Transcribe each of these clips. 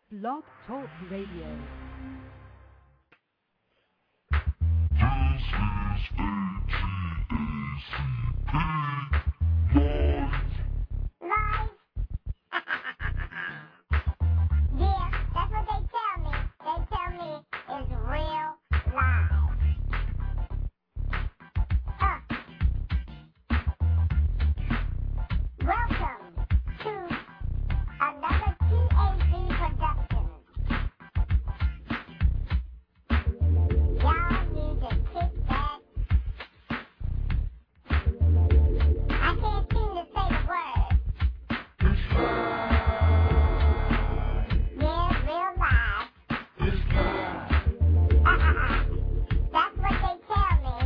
Blog Talk Radio. This is ATACP Live. Yeah, that's what they tell me. They tell me it's real live. Welcome to another TAZ production. Y'all need to kick back. I can't seem to say the word. Yeah, real live. That's what they tell me.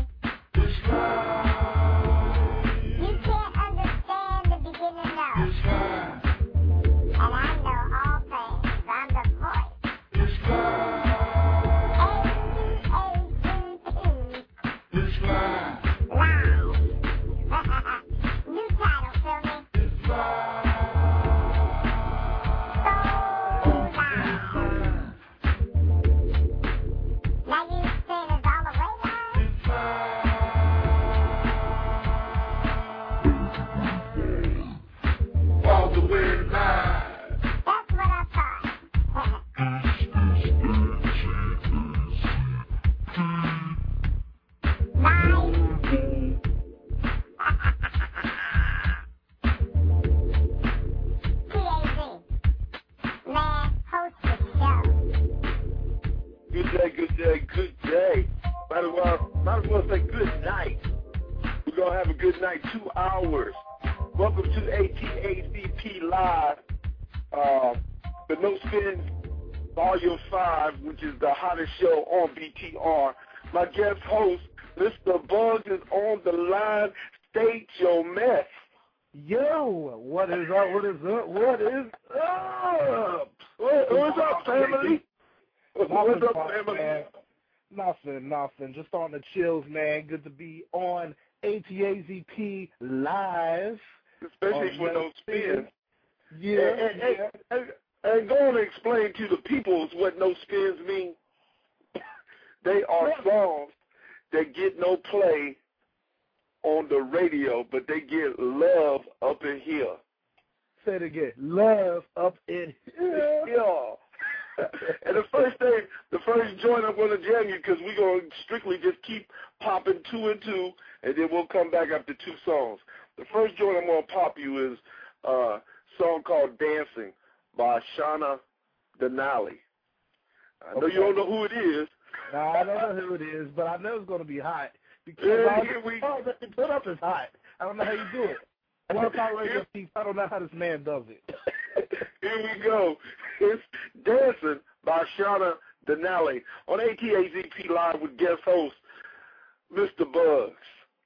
You can't understand the beginning of. And I know all things. I'm the voice. A-T-A-C-P. Live. New title, feel me? So live. Now you saying it's all the way live? All the way live. That's what I thought. Live. TAZ. Man, host the show. Good day, good day, good day. Might as well say good night. We're going to have a good night, 2 hours. Welcome to ATACP Live, the No Spin Volume 5, which is the hottest show on BTR. My guest host, Mr. Bugs, is on the line. State your mess. Yo, what is up? What is up? What is up? What's up, family? What's up, family? Man. Nothing. Just on the chills, man. Good to be on ATAZP Live. Especially for No Spins. Yeah. And go on and explain to the peoples what No Spins mean. They are songs that get no play on the radio, but they get love up in here. Say it again. Love up in here. Yeah. And the first joint I'm going to jam you, because we're going to strictly just keep popping 2 and 2, and then we'll come back after 2 songs. The first joint I'm going to pop you is a song called Dancing by Shauna Denali. I know you don't know who it is. No, I don't know who it is, but I know it's going to be hot. Because all that they put up is hot. I don't know how you do it. One time radio piece, I don't know how this man does it. Here we go. It's Dancing by Shauna Denali on ATAZP Live with guest host, Mr. Bugs.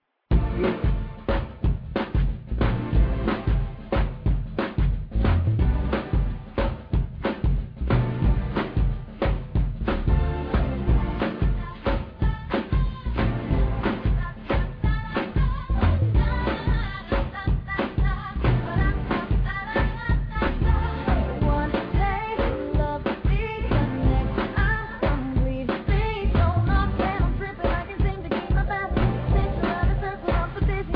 One day, love will be the next. I'm hungry to see. Don't know, I'm tripping. I can seem to keep my balance. Picture of a circle of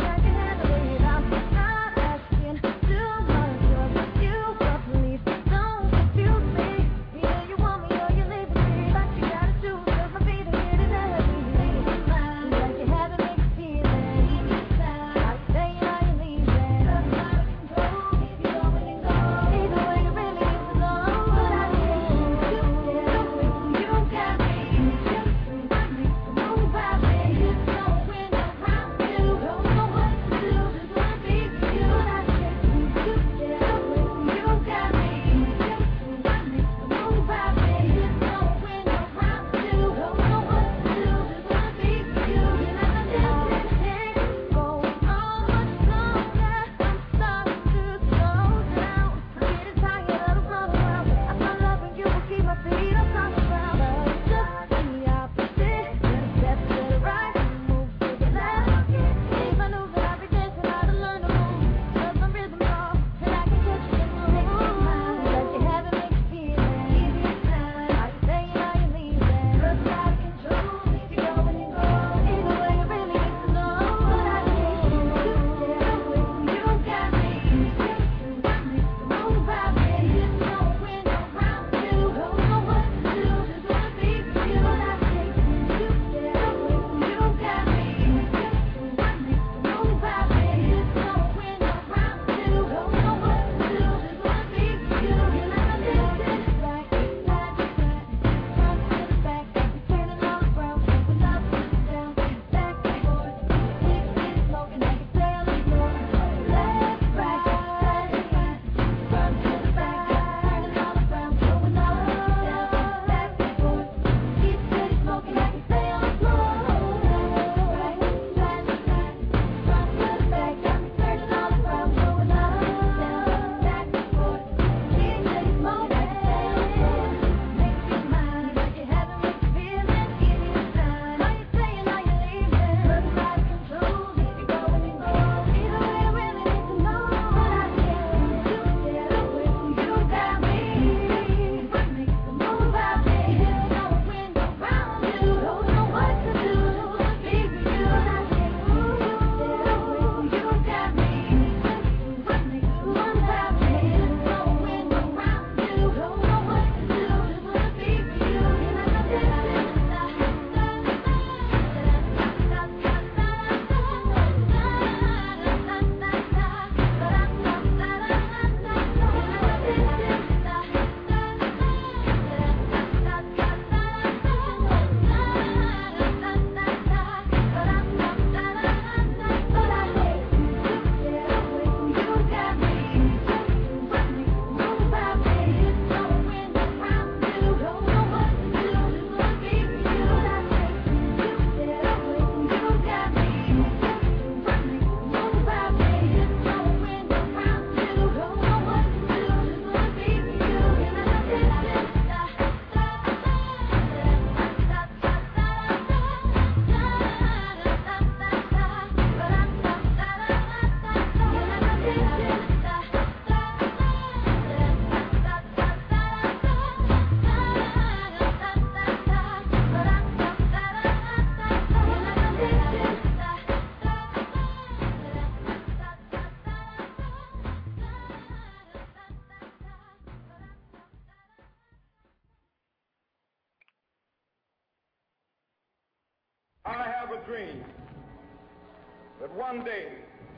dream that one day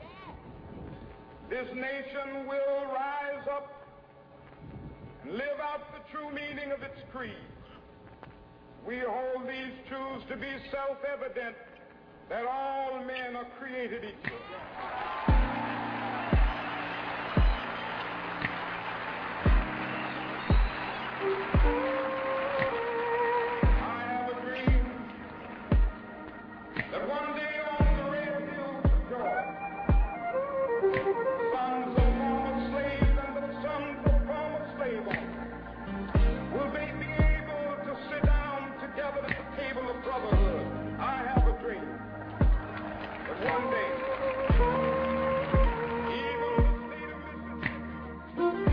this nation will rise up and live out the true meaning of its creed. We hold these truths to be self-evident, that all men are created equal. I have a dream that one day on the red hills of Georgia, sons of former slaves and the sons of former slave owners will they be able to sit down together at the table of brotherhood. I have a dream that one day, even the state of Mississippi,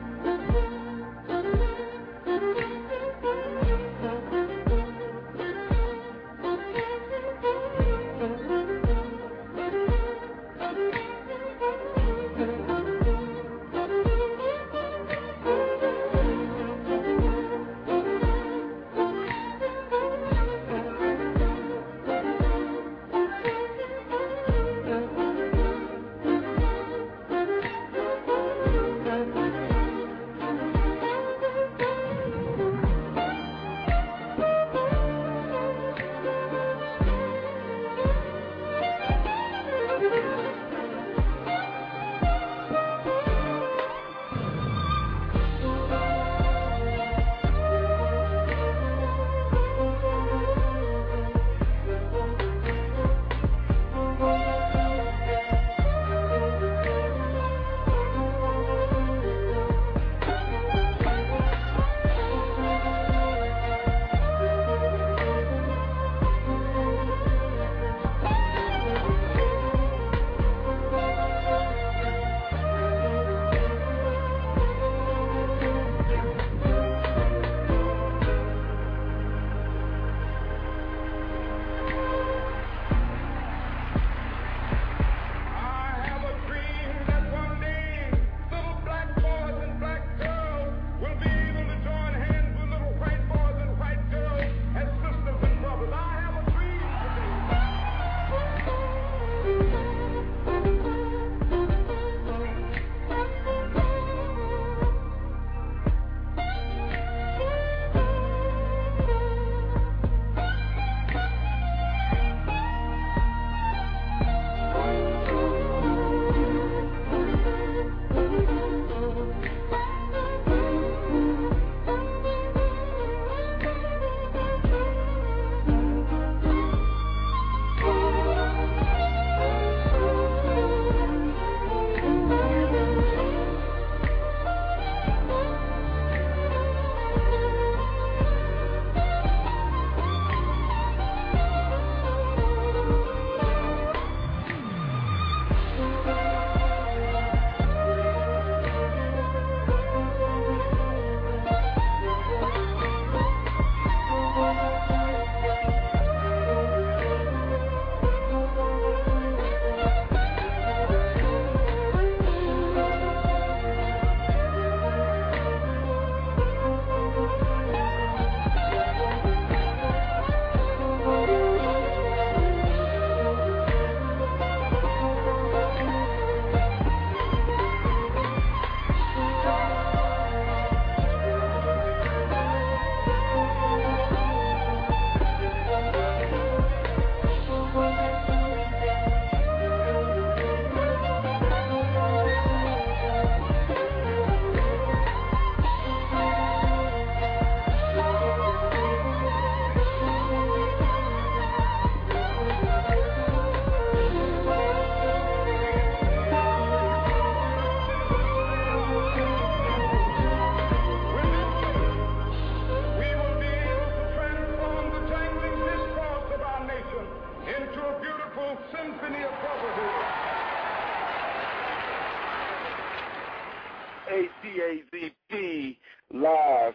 ATAZP live.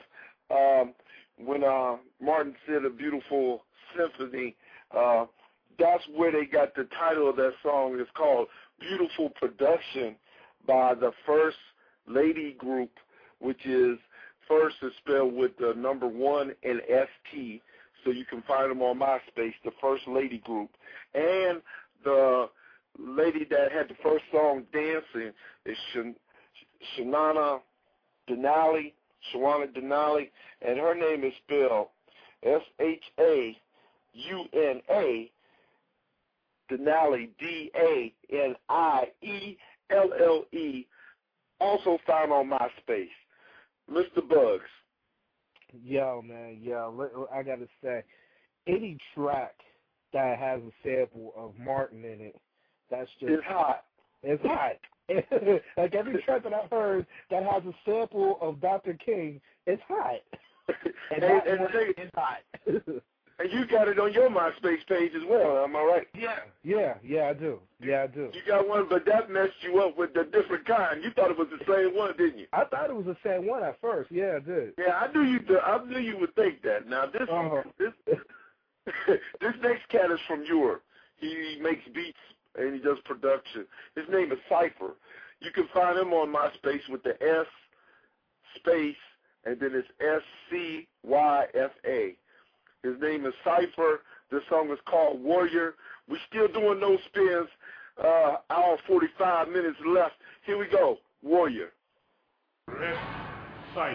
When Martin said a beautiful symphony, that's where they got the title of that song. It's called Beautiful Production by the First Lady Group, which is first is spelled with the number 1 and ST. So you can find them on MySpace, the First Lady Group. And the lady that had the first song, Dancing, is Shawana Denali, and her name is spelled Shauna Denali, Danielle, also found on MySpace. Mr. Bugs. Yo, man, I got to say, any track that has a sample of Martin in it, that's just... It's hot. It's hot. Like every track that I've heard that has a sample of Dr. King, it's hot. And it's hot. And you got it on your MySpace page as well, am I right? Yeah, I do. You got one, but that messed you up with a different kind. You thought it was the same one, didn't you? I thought it was the same one at first. Yeah, I did. Yeah, I knew you would think that. Now this this next cat is from Europe. He makes beats and he does production. His name is Cypher. You can find him on MySpace with the S space and then it's SCYFA. His name is Cypher. This song is called Warrior. We're still doing those spins. Hour 45 minutes left. Here we go. Warrior. Rest Cypher.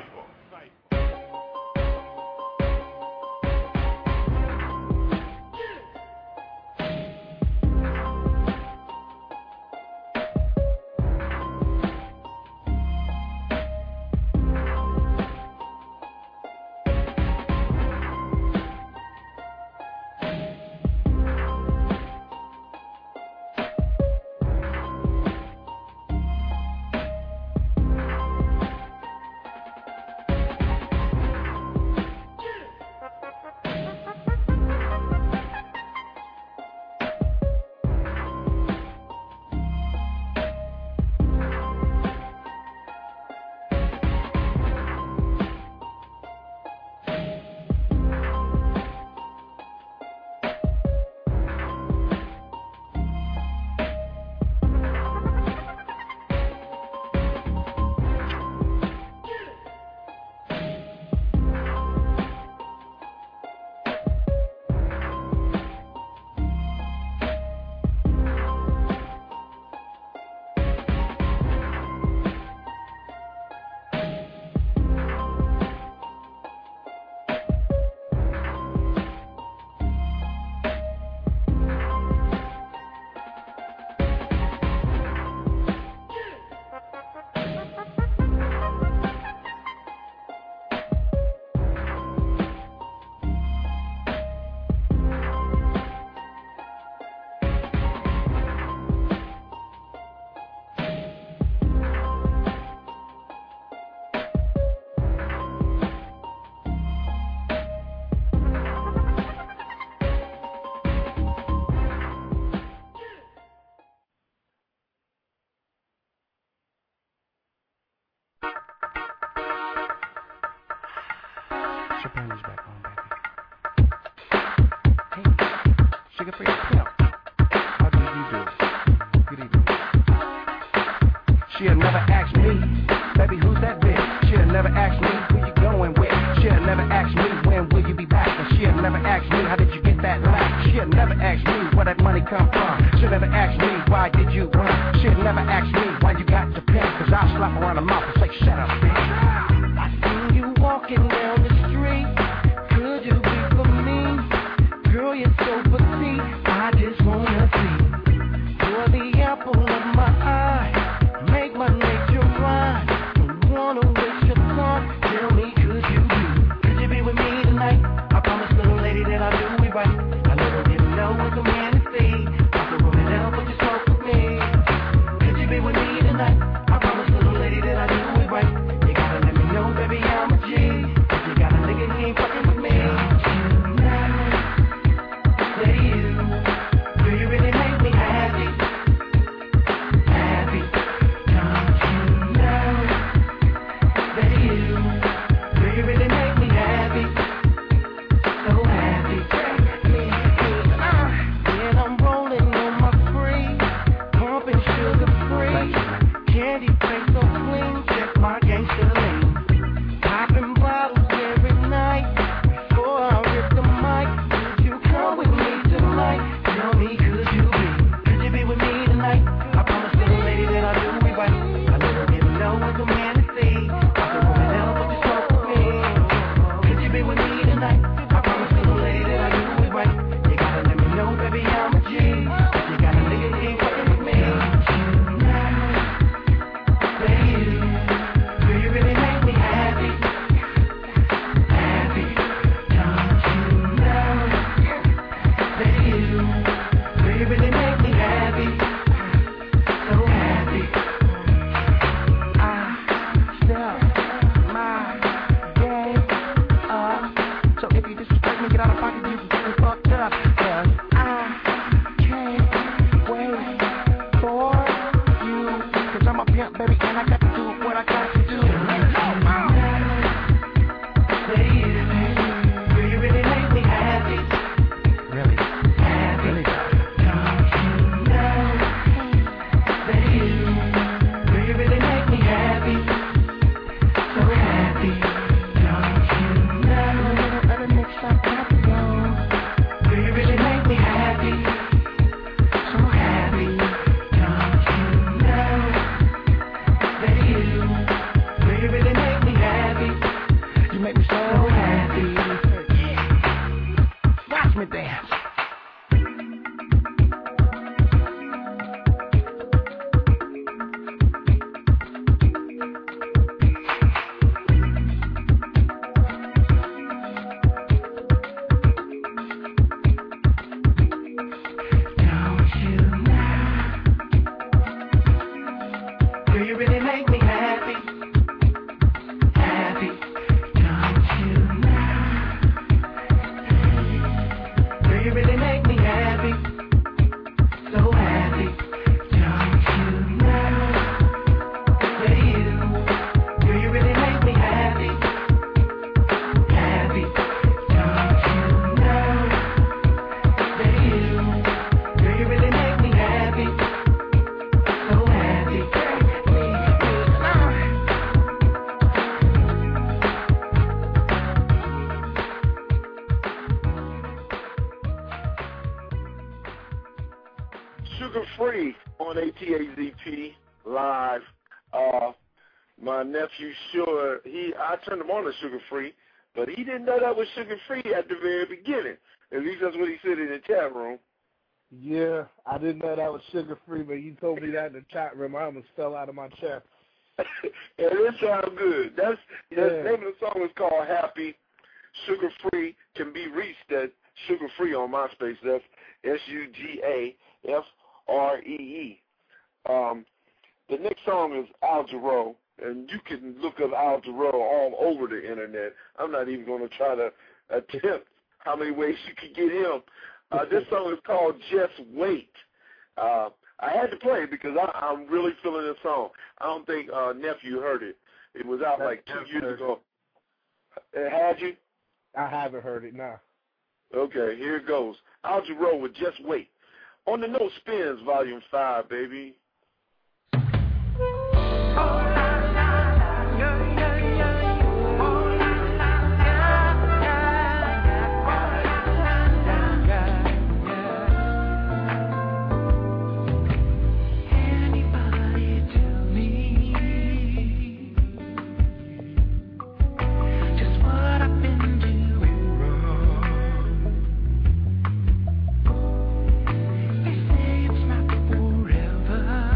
Put your panties back on, baby. Hey, Sugar Free Pimp. How do you do? Good evening. She'll never ask me, baby, who's that bitch? She'll never ask me who you going with. She'll never ask me when will you be back. And she'll never ask me how did you get that laugh. She'll never ask me where that money come from. She'll never ask me why did you run. She'll never ask me why you got the pen. Cause I'll slap her on the mouth and say shut up, bitch. I seen you walking down the street. Could you be for me? Girl, you're so petite. I just wanna see. You're the apple of my eye. Make my nature rhyme. Don't wanna waste your time. Tell me, could you be with me tonight? I promise, little lady, that I'll do it right. I never didn't know what the man to see. I said, roll it down, put your smoke with me. Could you be with me tonight? I promise, little lady, that I'll do it right. You gotta let me know, baby, I'm a G. Sugar Free on ATAZP Live. My nephew, sure, I turned him on to Sugar Free, but he didn't know that was Sugar Free at the very beginning. At least that's what he said in the chat room. Yeah, I didn't know that was Sugar Free, but you told me that in the chat room. I almost fell out of my chair. And it sounds good. The name of the song is called Happy. Sugar Free can be reached at Sugar Free on MySpace. That's SUGAFREE. The next song is Al Jarreau, and you can look up Al Jarreau all over the internet. I'm not even going to try to attempt how many ways you can get him. This song is called Just Wait. I had to play it because I'm really feeling this song. I don't think Nephew heard it. It was out like 2 years ago. Had you? I haven't heard it, no. Okay, here it goes. Al Jarreau with Just Wait. On the No Spins, Volume 5, baby. They say it's not forever.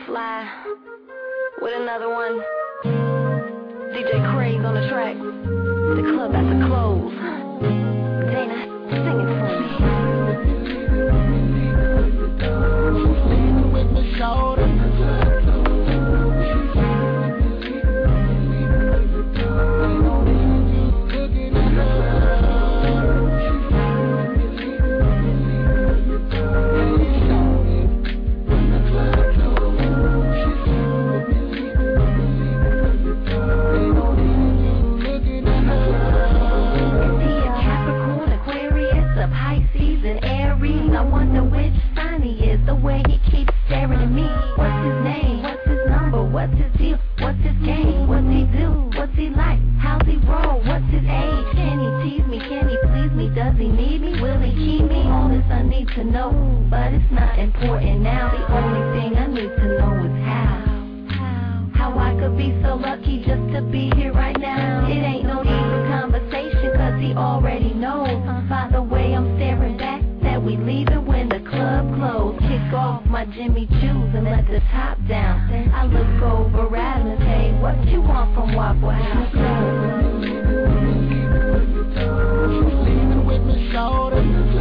Fly with another one. DJ Craze on the track. The club at the close. Dana, sing it for me. Lean with my shoulder. I wonder which sign he is, the way he keeps staring at me. What's his name? What's his number? What's his deal? What's his game? What's he do? What's he like? How's he roll? What's his age? Can he tease me? Can he please me? Does he need me? Will he keep me? All this I need to know, but it's not important now. The only thing I need to know is how I could be so lucky just to be here right now. It ain't no need for conversation, cause he already knows by the way I'm staring back that we leaving when the club closed. Kick off my Jimmy Choos and let the top down. Then I look over at him and say, what you want from Waffle House? Leaving with my shoulder.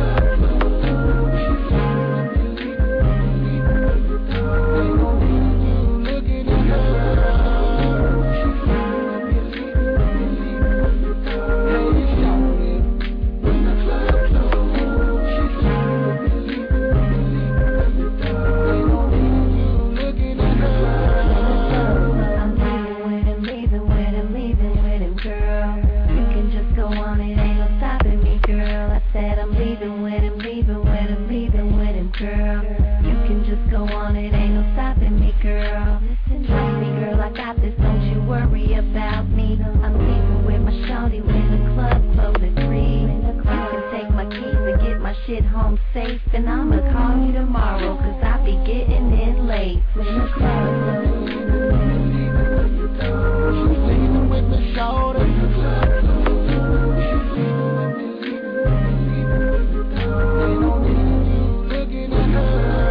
Shit home safe, and I'ma call you tomorrow, cause I be getting in late. Leaning with my shoulder. Looking at her.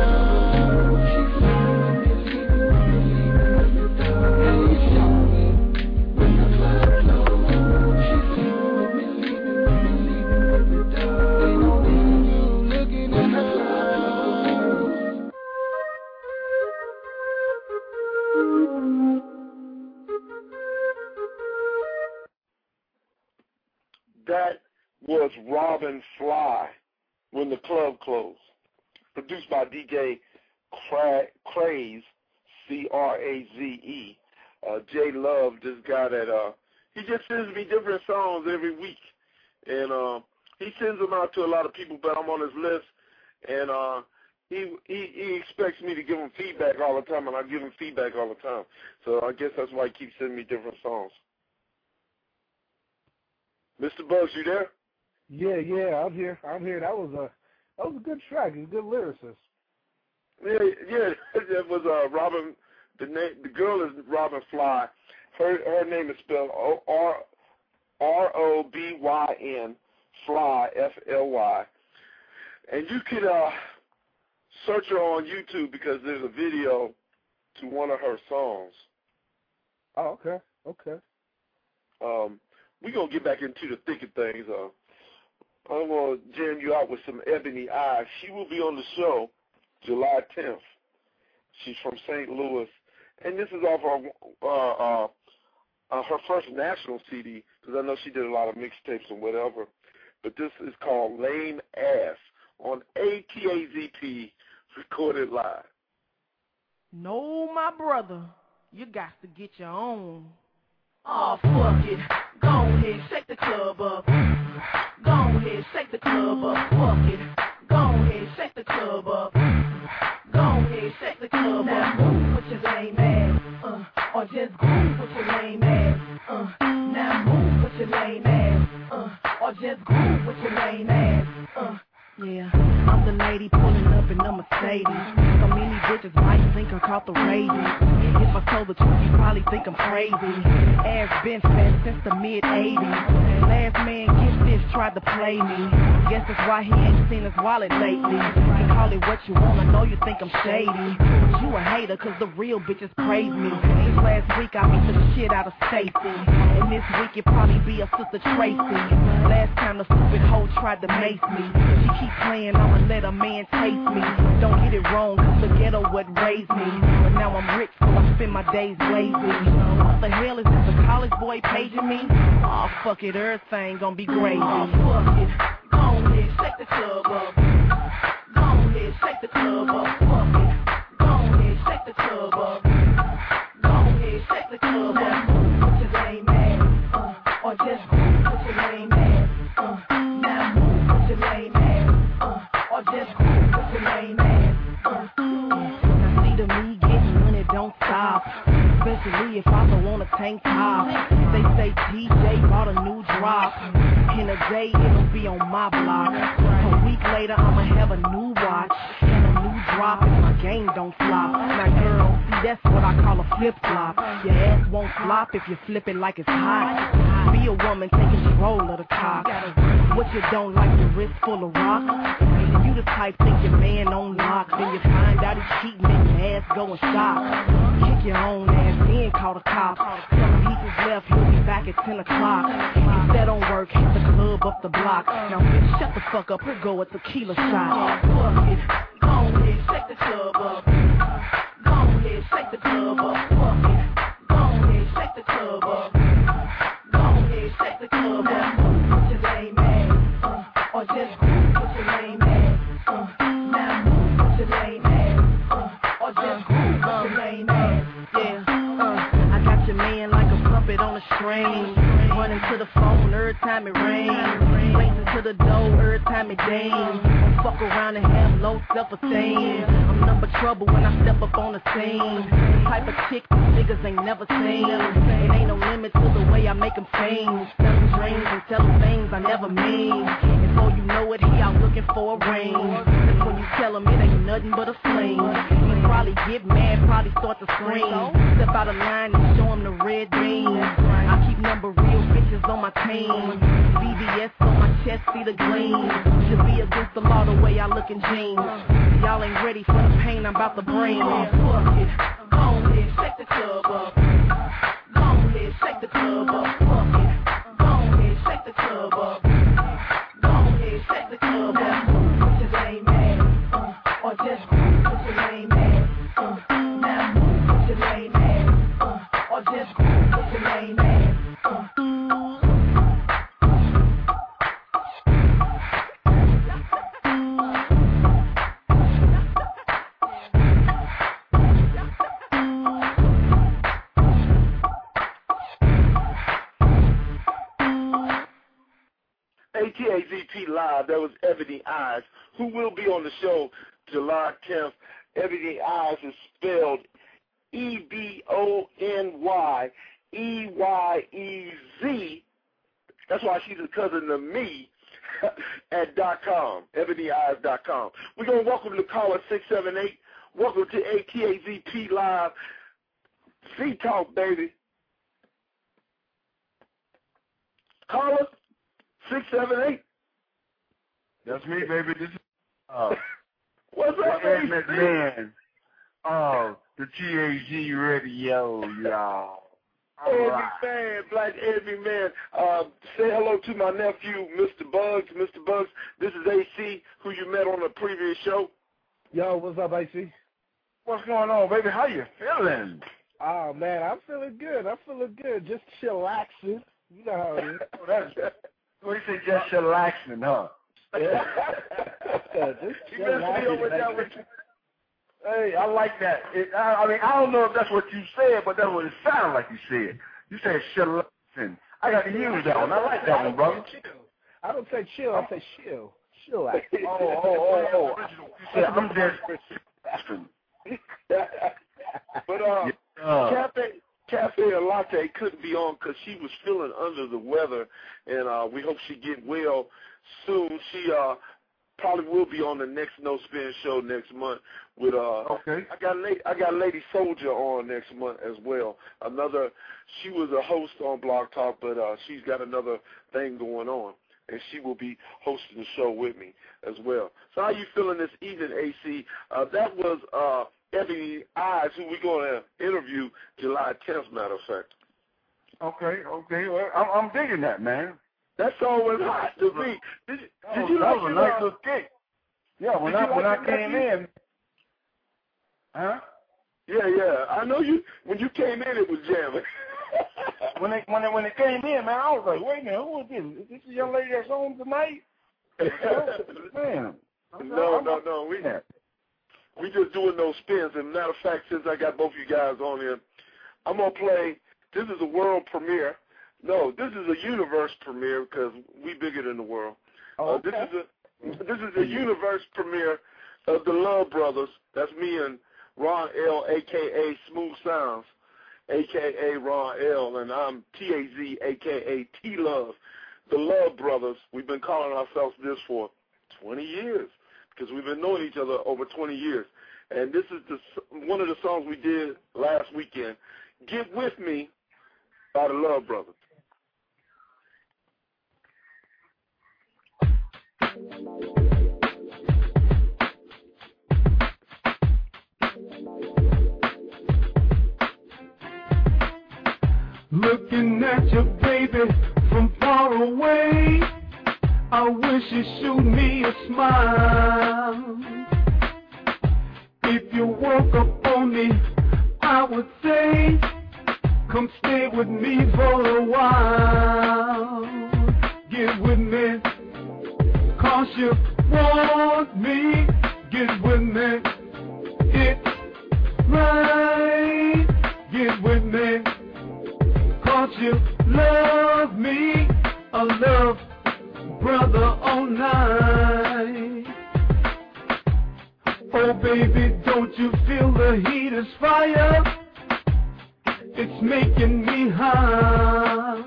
That was Robin Fly, When the Club Closed, produced by DJ Craze, C-R-A-Z-E. J Love, this guy that he just sends me different songs every week, and he sends them out to a lot of people, but I'm on his list, and he expects me to give him feedback all the time, and I give him feedback all the time. So I guess that's why he keeps sending me different songs. Mr. Bugs, you there? Yeah, I'm here. That was a good track. He's a good lyricist. Yeah. It was Robin. The girl is Robin Fly. Her name is spelled R-O-B-Y-N, Fly, F-L-Y. And you could search her on YouTube because there's a video to one of her songs. Oh, okay. We're going to get back into the thick of things. I'm going to jam you out with some Ebony Eyes. She will be on the show July 10th. She's from St. Louis. And this is off her first national CD, because I know she did a lot of mixtapes and whatever. But this is called Lame Ass on ATAZP, recorded live. No, my brother, you got to get your own. Oh, fuck it. Go ahead, shake the club up. Go ahead, shake the club up. Fuck it. Go ahead, shake the club up. Go ahead, shake the club up. Move with your lame ass, or just groove with your lame ass. Now move with your lame ass, or just groove with your lame ass. Yeah, I'm the lady pulling up in the Mercedes. So many bitches might think I caught the rabies. If I told the truth, you probably think I'm crazy. Ass been fat since the mid-80s. Last man Get This tried to play me. Guess that's why he ain't seen his wallet lately. You can call it what you want, I know you think I'm shady. you a hater, cause the real bitches praise me. This last week I beat the shit out of Stacey, and this week it probably be a sister Tracy. Last time the stupid hoe tried to mace me. She keep playing, I'ma let a man taste me. Don't get it wrong, cause the ghetto would raise me. But now I'm rich, so I spend my days lazy. What the hell is this, a college boy paging me? Oh fuck it, everything gon' be gravy. Oh fuck it, go ahead, shake the club up. Go ahead, shake the club up. Fuck it, go ahead, shake the club up. Go ahead, shake the club up. Put your lame ass, or just put your lame ass. Now move, put your lame ass, or just put your lame ass. Now see the me getting when it don't stop, especially if I don't want a tank top. They say TJ bought a new drop. In a day it'll be on my block. A week later I'ma have a new watch and a new drop if my game don't flop. Now girl, see that's what I call a flip-flop. Your ass won't flop if you flip it like it's hot. Be a woman, take control of the cock. What you don't like, your wrist full of rock. You the type think your man on lock, then you find out he's cheating and your ass going shop. Kick your own ass, then call the cops. Tell him he just left, he'll be back at 10 o'clock. If that don't work, hit the club up the block. Now bitch, shut the fuck up, here go a tequila shot. Fuck it, go ahead, shake the club up. Go ahead, shake the club up. Fuck it, go ahead, shake the club up. Go ahead, shake the club up. Put your lame ass, or just put your lame ass. Now move, put your lame ass, or just put your lame ass. Yeah, I got your man like a puppet on a string, running to the phone every time it rains, racing to the door every time it dings. Don't fuck around and have low self-esteem. I'm number trouble when I step up on the scene. The type of chick niggas ain't never seen. It ain't no limit to the way I make them famous. Tell them dreams and tell them things I never mean. And before you know it, he out looking for a ring. That's when you tell him it ain't nothing but a fling. He probably get mad, probably start to scream. Step out of line and show him the red beam. I keep number real bitches on my team. BBS on my chest, see the gleam. Should be against the law the way I look in jeans. Y'all ain't ready for the pain I'm about to bring. Fuck it, go ahead, shake the club up. Go ahead, shake the club up. Fuck it, go ahead, shake the club up. Go ahead, shake the club up. Put your lame ass, or just put your lame ass. Now move, put your lame ass, or just put your lame ass. ATAZP Live, that was Ebony Eyes, who will be on the show July 10th. Ebony Eyes is spelled EBONYEYEZ. That's why she's a cousin of me at .com, ebonyeyes.com. We're going to welcome the caller 678. Welcome to ATAZP Live. C-Talk, baby. Caller 678. That's me, baby. This is what's up, baby? Man. Oh, the TAZ Radio, y'all. Every man, Black Every Man. Say hello to my nephew, Mr. Bugs. Mr. Bugs, this is AC, who you met on a previous show. Yo, what's up, AC? What's going on, baby? How you feeling? Oh, man, I'm feeling good. Just chillaxing. You know how it is. Oh, that's what do you say, just chillaxing, huh? Just chillaxing. Hey, I like that. I mean, I don't know if that's what you said, but that's what it sounded like you said. You said chillaxing. I got to use that one. I like that one, brother. I don't say chill. I say chill. Chillax. Oh. You said I'm just But Cafe Latte couldn't be on because she was feeling under the weather, and we hope she get well soon. She probably will be on the next No Spin show next month with okay. I got Lady Soldier on next month as well. She was a host on Blog Talk, but she's got another thing going on, and she will be hosting the show with me as well. So how you feeling this evening, AC? That was Ebony Eyes, who we're going to interview July 10th, matter of fact. Okay. Well, I'm digging that, man. That song was hot to me. Did you that like was it? A nice little kick. Yeah, when I came in. Huh? Yeah. I know you. When you came in, it was jamming. when it came in, man, I was like, wait a minute, who is this? Is this the young lady that's on tonight? Man. No. We just doing those spins. And matter of fact, since I got both of you guys on here, I'm gonna play. This is a world premiere. No, this is a universe premiere because we bigger than the world. Okay. This is a universe premiere of the Love Brothers. That's me and Ron L, a.k.a. Smooth Sounds, a.k.a. Ron L, and I'm T-A-Z, a.k.a. T-Love. The Love Brothers, we've been calling ourselves this for 20 years because we've been knowing each other over 20 years. And this is one of the songs we did last weekend, Get With Me by the Love Brothers. Looking at your baby from far away, I wish you shoot me a smile. If you woke up on me, I would say, come stay with me for a while. Get with me, 'cause you want me. Get with me, it's right. Get with me, 'cause you love me. I love brother all night. Oh baby, don't you feel the heat is fire? It's making me high.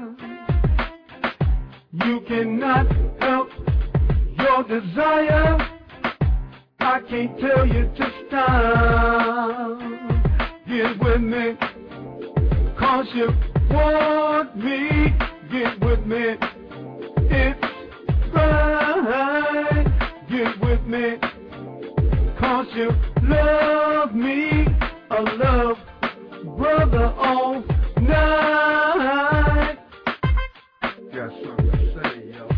You cannot help your desire. I can't tell you to stop. Get with me, 'cause you want me. Get with me, it's right. Get with me, 'cause you love me. I love brother all night. Got something to say, yo.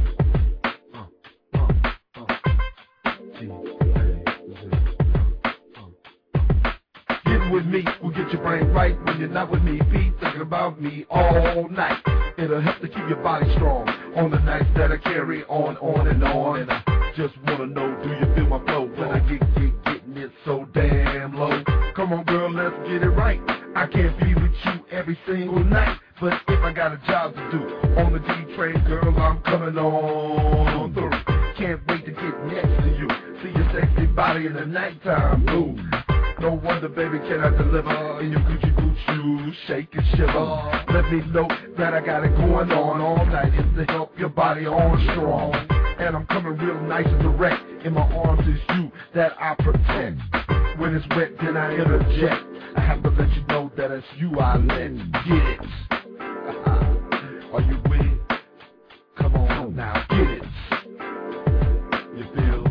Get with me, we'll get your brain right. When you're not with me, be thinking about me all night. It'll help to keep your body strong on the nights that I carry on and on. And I just wanna know, do you feel my flow when I getting it so damn low? Come on, girl, let's get it right. I can't be with you every single night, but if I got a job to do on the D train, girl, I'm coming on through. Can't wait to get next to you, see your sexy body in the nighttime mood. No wonder, baby, can I deliver in your Gucci boot shoes, shake and shiver. Let me know that I got it going on all night. It's to help your body on strong. And I'm coming real nice and direct. In my arms is you that I protect. When it's wet, then I interject. I have to let you know that it's you I let get it. Are you with it? Come on now, get it. You feel?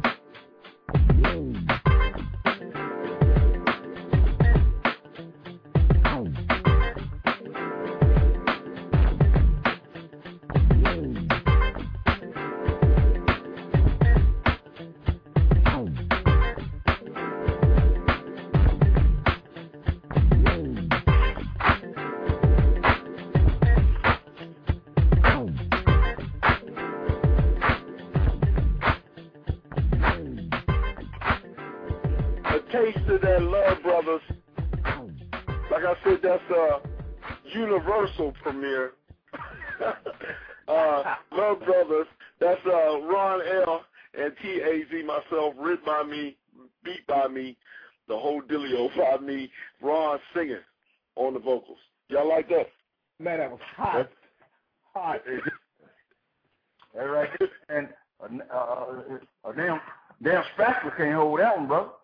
Taste of that Love Brothers. Like I said, that's a universal premiere. Love Brothers. That's Ron L and T-A-Z, myself, written by me, beat by me, the whole dealio by me. Ron singing on the vocals. Y'all like that? Man, that was hot. Hot. All right. And damn spatula can't hold that one, bro.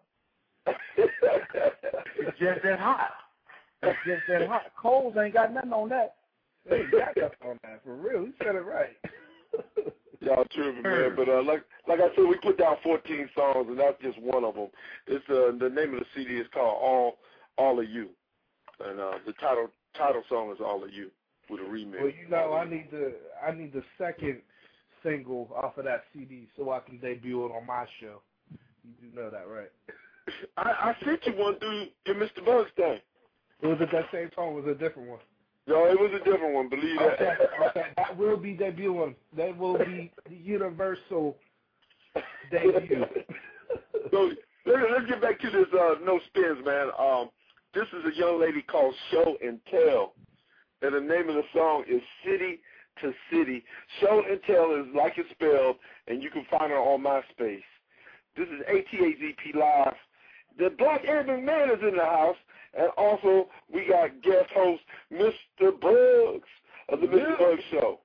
It's just that hot. It's just that hot. Coles ain't got nothing on that. They got nothing on that, for real. He said it right. Y'all tripping, man. But like I said, we put down 14 songs, and that's just one of them. It's the name of the CD is called All of You, and the title song is All of You with a remix. Well, you know, I need the second single off of that CD so I can debut it on my show. You do know that, right? I sent you one through your Mr. Bugs thing. Was it that same song? Or was it a different one? No, it was a different one. Believe that. Okay, that will be debuting. That will be the universal debut. So let's get back to this No Spins, man. This is a young lady called Show and Tell, and the name of the song is City to City. Show and Tell is like it's spelled, and you can find her on MySpace. This is ATAZP Live. The Black Urban Man is in the house, and also we got guest host Mr. Bugs of the Mr. Bugs Show.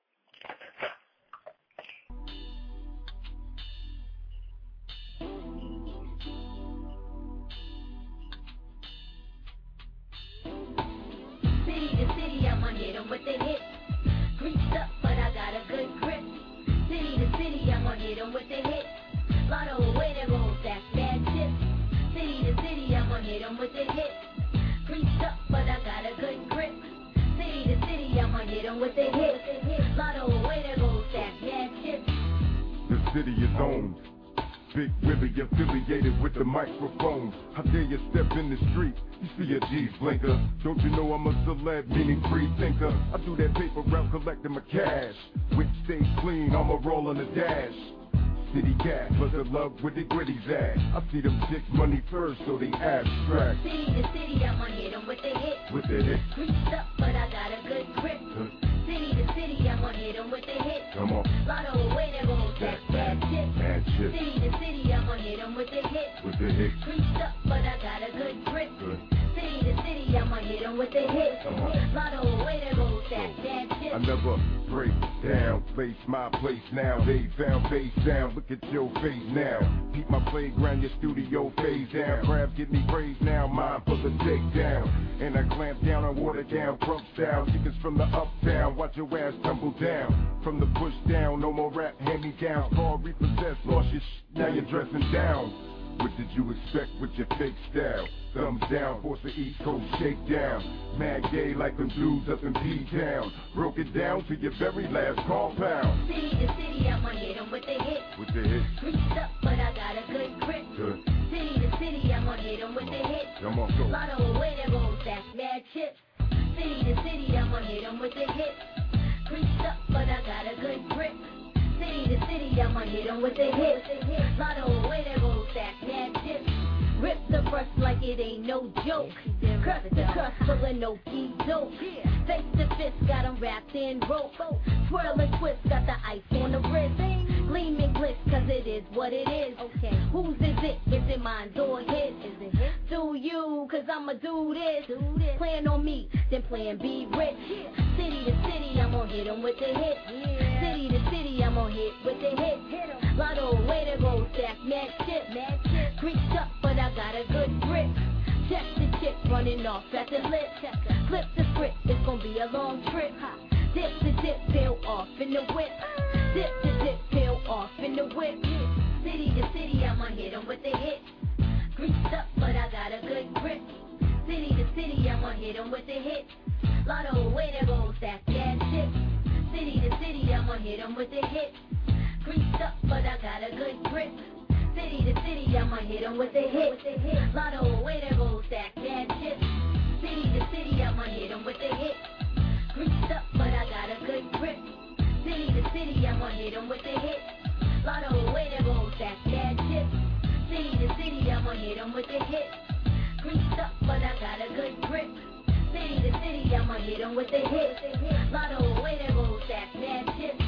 City to city, I'ma hit 'em with the hit. Greased up, but I got a good grip. City to city, I'ma hit 'em with the hit. Lotto, way to go, that's bad chips. City to city, I'ma hit 'em with the hit. Greased up, but I got a good grip. City to city, I'ma hit 'em with the hit. Lotto, way to go, that's bad chips. The city is owned. Big Willie affiliated with the microphone. How dare you step in the street? You see a G's blinker. Don't you know I'm a celeb, meaning free thinker? I do that paper route collecting my cash. Which stays clean, I'ma roll on the dash. City cat, but the love with the gritty's at. I see them chicks money first, so they abstract. City to city, I'ma hit 'em with the hit. With the hit. Greased up, but I got a good grip. City to city, I'ma hit 'em with the hit. Come on. Lotto, way to go, that's bad chips. Bad chips. City to city, I'ma hit 'em with the hit. With the hit. Greased up, but I got a good grip. Good. City to city, I'ma hit 'em with the hit. Lotto, way to go, that's bad chips. I never break down, place my place now. They found face down, look at your face now. Keep my playground, your studio phase down. Crabs get me praise now, mine for the takedown. And I clamp down and water down, crump style. Chickens from the uptown, watch your ass tumble down. From the push down, no more rap, hand me down. Car repossessed, lost your now you're dressing down. What did you expect with your fake style? Thumbs down, force the East Coast shakedown. Mad gay like them dudes up in P-Town. Broke it down to your very last compound. City to city, I'ma hit 'em with the hit. With the hit. Greased up, but I got a good grip. Good. City to city, I'ma hit 'em with the hit. Come on, go. Lotto, way to go, that's mad chips. City to city, I'ma hit 'em with the hit. Greased up, but I got a good grip. City to city, I'ma hit 'em with the hit. Lotto, way to go, that's mad chips. Rip the brush like it ain't no joke. Crush the crust full of no key dope. Face to fist, got 'em wrapped in rope. Twirl and twist, got the ice on the wrist. Gleam and glitz, cause it is what it is. Okay, whose is it? Is it mine or his? Is it his? Do you, cause I'ma do this. Plan on me, then plan B rich. City to city, I'm gonna hit 'em with the hit. City to city, I'm gonna hit with the hit. Lotto, way to go, stack mad chips. Greased up, but I got a good grip. Check the chip running off at the lip. Flip the script, it's gonna be a long trip. Dip to dip, peel off in the whip. Dip to dip, peel off in the whip. City to city, I'ma hit 'em with the hit. Greased up, but I got a good grip. City to city, I'ma hit 'em with the hit. Lotto, way to go, stack bad chips. City to city, I'ma hit 'em with the hit. Greased up, but I got a good grip. City to city, I'ma hit 'em with the hit. Lotto, way to go, stack bad chips. City to city, I'ma hit 'em with the hit. Greased up, but I got a good grip. City to city, I'ma hit 'em with the hit. Lotto, way to go, stack bad chips. City to city, I'ma hit 'em with the hit. Greased up, but I got a good grip. City to city, I'ma hit 'em with the hit. Lotto, way to go, stack bad chips.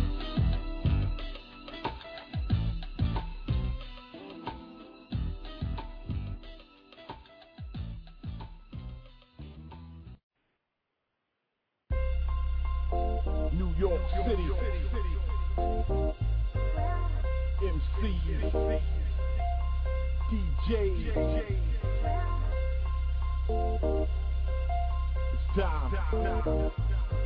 New York City, MCs, DJs. It's time.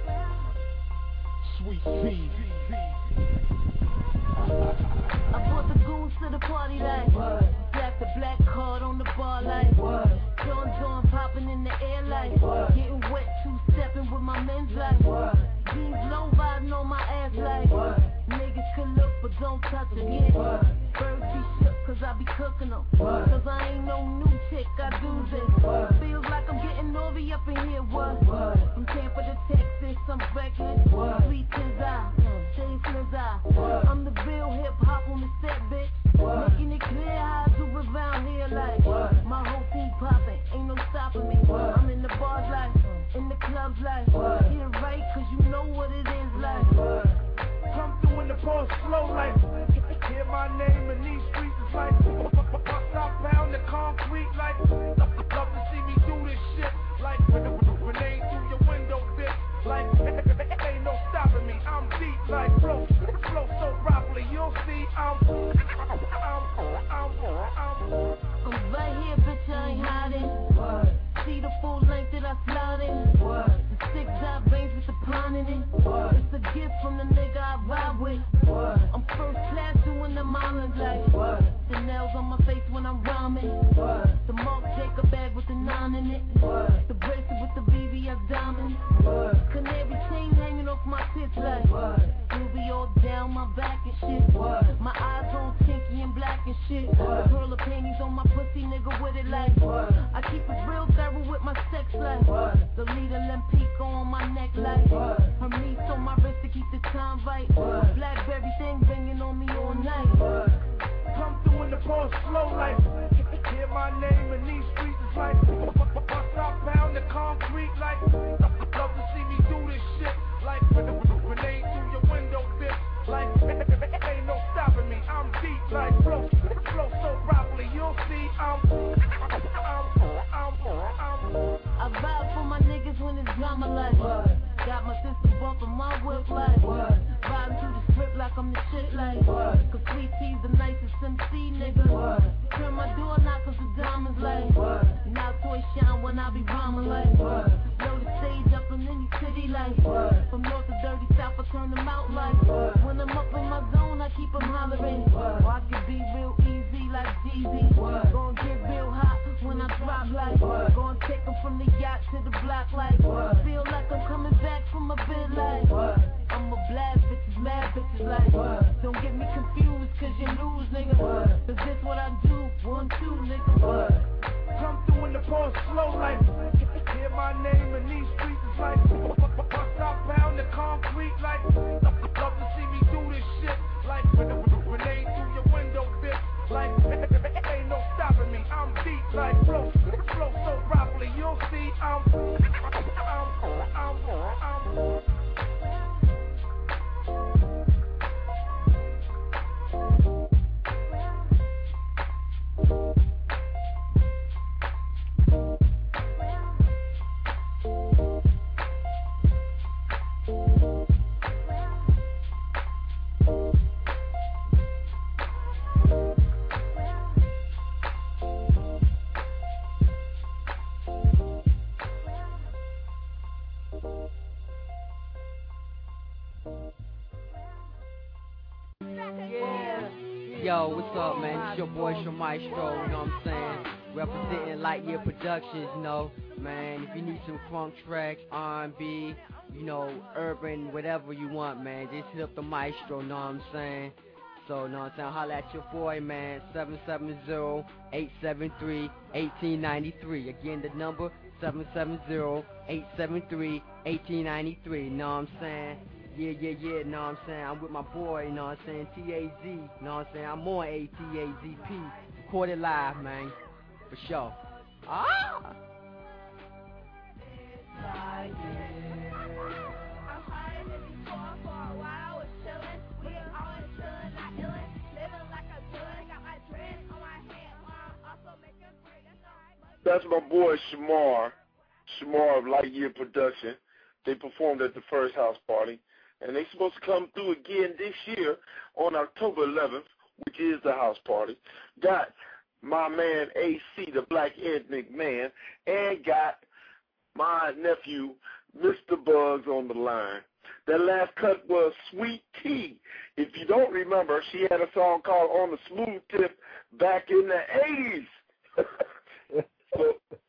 Sweet Pea. I brought the to the party like Black the black card on the bar like John popping in the air like getting wet, two-stepping with my men's like jeans low riding on my ass like niggas can look but don't touch it. Birds be shook cause I be cooking them. Cause I ain't no new chick, I do this. Feels like I'm getting Nori up in here, what? From Tampa to Texas, I'm reckless. Sweet as I, safe as I. I'm the real hip-hop on the set, bitch. Making it clear how I do around here like my whole team popping, ain't no stopping me. I'm in the bars like, in the clubs like, get it right cause you know what it is like. Come through in the ball slow like, hear my name in these streets is like, stop pound the concrete like, love to see me do this shit like, grenade through your window, bitch. Like, ain't no stopping me. I'm deep like, flow so properly. You'll see I'm right here, bitch. I ain't hiding. See the full length that I slide in. The 6 eye veins with the pond in it. It's a gift from the nigga I ride with. I'm first class doing the islands like the nails on my face when I'm rhyming. The Marc Jacob bag with the 9 in it. The bracelet with the VVS diamonds. Canary chain hanging off my tits like Ruby all down my back and shit. My eyes on tinky and black and shit. Curl of panties on my pussy, nigga with it like I keep it real thorough with my sex life. The leader Lempico on my neck like Hermes on my wrist to keep the time right. Blackberry thing banging on me all night. Come through in the ball slow like, hear my name in these streets is like, stop pound the concrete like, love to see me do this shit like, grenade through your window, bitch. Like, ain't no stopping me. I'm deep like, flow so properly. You'll see I ride for my niggas when it's drama like got my sister bumping my whip like riding through the strip like I'm the shit like cause Sweet T's the nicest MC nigga. Turn my door knockers to diamonds like now toy shine when I be rhyming like blow the stage up in any city like from north to dirty south I turn them out like when I'm up in my zone I keep them hollering or I can be real easy like Jeezy. Gon' get real hot when I drop like gon' take them from the yacht to the block like feel like I'm coming back from a bit like I'ma blast bitches, mad bitches like don't get me confused cause you lose nigga cause this what I do, 1, 2 nigga. Come through in the ball slow like, hear my name in these streets is like, stop pound the concrete like, love to see me do this shit like, grenade through your window, bitch. Like, ain't no stopping me. I'm deep like, flow so properly. You'll see Yo, what's up, man? It's your boy, Maestro, you know what I'm saying? Representing Lightyear Productions, you know, man. If you need some funk tracks, R&B, you know, urban, whatever you want, man, just hit up the Maestro, you know what I'm saying? So, you know what I'm saying? Holla at your boy, man, 770-873-1893. Again, the number, 770-873-1893, you know what I'm saying? Yeah, you know what I'm saying? I'm with my boy, you know what I'm saying? TAZ, you know what I'm saying? I'm on ATAZP. Recorded live, man. For sure. Ah! That's my boy Shamar of Lightyear Production. They performed at the first house party. And they're supposed to come through again this year on October 11th, which is the house party. Got my man AC, the Black Ethnic Man, and got my nephew, Mr. Bugs, on the line. That last cut was Sweet T. If you don't remember, she had a song called On the Smooth Tip back in the 80s. So,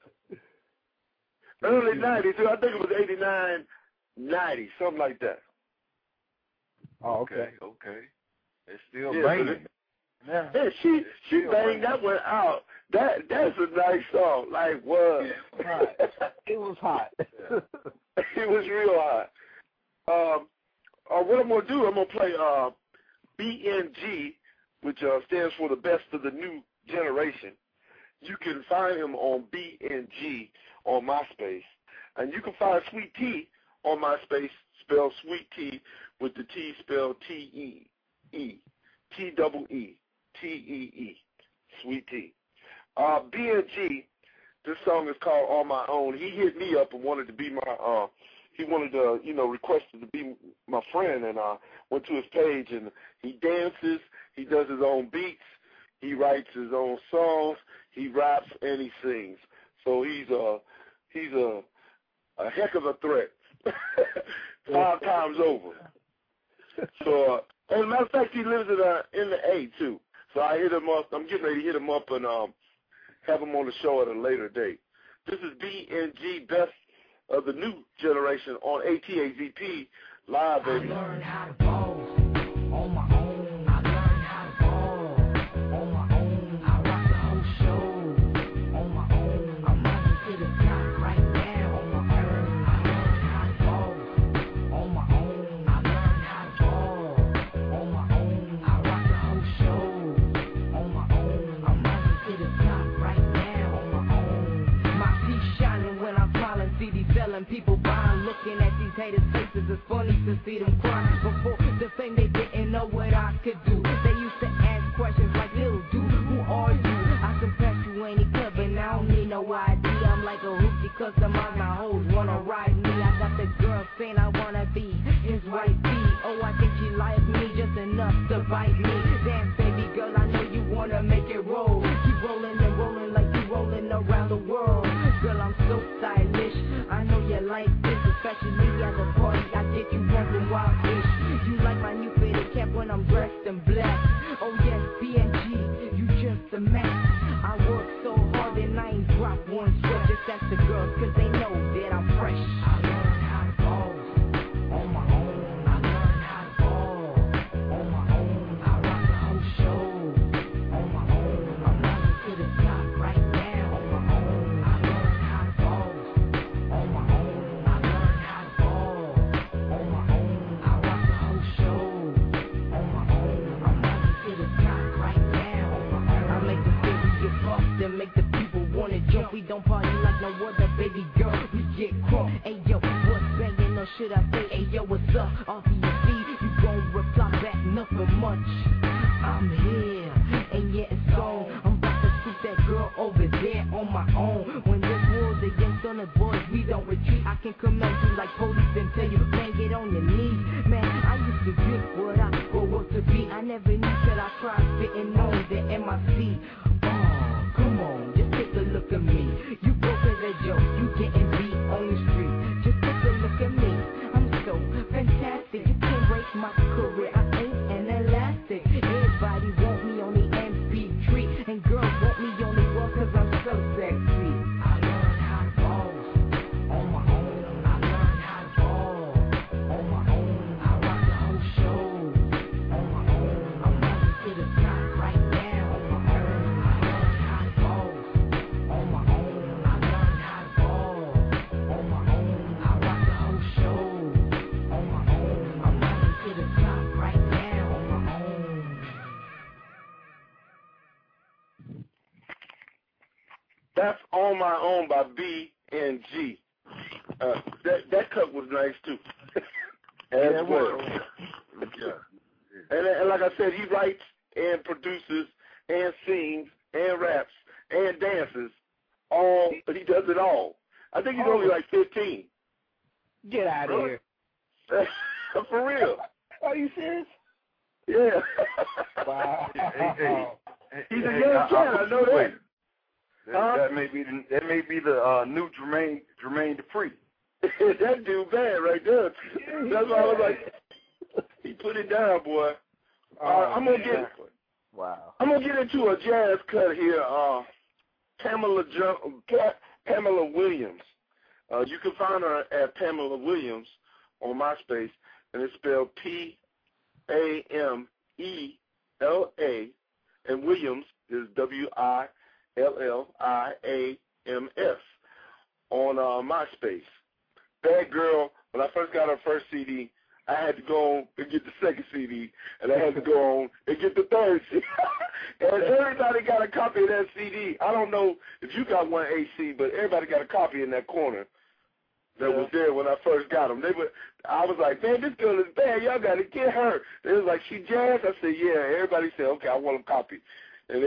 early 90s. I think it was 89, 90, something like that. Oh, okay. It's still banging. Yeah, she banged that one out. That's a nice song. Like, what? It was hot. It was real hot. What I'm going to do, I'm going to play BNG, which stands for the Best of the New Generation. You can find him on BNG on MySpace. And you can find Sweet T on MySpace, spelled Sweet T with the T spelled T-E-E. T-E-E. Sweet T. BNG, this song is called On My Own. He hit me up and wanted to be my, he wanted to, requested to be my friend, and I went to his page, and he dances, he does his own beats, he writes his own songs, he raps, and he sings. So he's a heck of a threat. 5 times over. So, as a matter of fact, he lives in the A, too. So I hit him up. I'm getting ready to hit him up and have him on the show at a later date. This is BNG, Best of the New Generation on ATAZP Live, baby. I learned how to pose on my own. I learned how to ball on my own. I rock the whole show on my own. I'm rising to the top right now on my own. I learned how to pose on my own. I learned how to ball on my own. I rock the whole show on my own. I'm rising to the top right now on my own. My teeth shining when I'm smiling, see these selling people buying, looking at these haters' faces. It's funny to see them cry. Before the fame, they didn't know what I could do. They used to ask questions like, little dude, who are you? I confess you ain't clever, and I don't need no ID. I'm like a hoopty, customize my hoes wanna ride me. I got the girl saying I wanna be his wifey. Oh, I think she like me just enough to bite me. Dance, baby girl, I know you wanna make it roll. Keep rolling and rolling like you rolling around the world. Girl, I'm so stylish. I know you like this, especially at the party. I get you wondering why ish. You like my new fitted cap when I'm dressed in black. Oh yes, BNG, you just a match. I work so hard and I ain't drop one sweat. Just ask the girls, cause they know that I'm fresh. I learned how to ball on my own. I learned how to ball on my own. I rock the whole show on my own. I'm rising to the top right now on my own. I learned how to ball on my own. I learned how to ball on my own. I rock the whole show on my own. I'm rising to the top right now on my own. I make the baby get buffed and make the people wanna jump. We don't party like no other baby girl. We get crunk. Hey yo, what's banging or should I say, hey yo, what's up? Obviously, you gon' reply back, nothing much. I'm here, and yeah, it's gone. I'm about to shoot that girl over there on my own. When this world's against on the boys, we don't retreat. I can come at you like police and tell you, man, get on your knees. Man, I used to get what I was to be. I never knew that I tried fitting on the MIC. Oh, come on, just take a look at me. You broke as a joke, you getting beat on the street. Just take a look at me, I'm so fantastic. You can't break my career, I ain't an elastic. Everybody want me on the MP3, and girls want me on the wall cause I'm so sexy. I learned how to ball on my own. I learned how to ball on my own. I rock the whole show on my own. I'm rising to the top right now on my own. I learned how to ball on my own. I learned how to ball on my own. I rock the whole show on my own. I'm rising to the top right now on my own. That's On My Own by BNG. That cut was nice, too. As well. And like I said, he writes and produces and sings and raps and dances. He does it all. I think he's only like 15. Get out of here. For real. Are you serious? Yeah. Wow. He's a young cat, I know that. That may be the new Jermaine Dupri. That dude bad right there. That's why I was like, he put it down, boy. I'm gonna get. Wow. I'm gonna get into a jazz cut here. Pamela Williams. You can find her at Pamela Williams on MySpace, and it's spelled P-A-M-E-L-A, and Williams is W-I-L-L-I-A-M-S on MySpace. Bad girl. When I first got her first CD, I had to go on and get the second CD, and I had to go on and get the third CD. And everybody got a copy of that CD. I don't know if you got one AC, but everybody got a copy in that corner that was there when I first got them. I was like, man, this girl is bad. Y'all got to get her. They was like, she jazz? I said, yeah. Everybody said, okay, I want a copy. And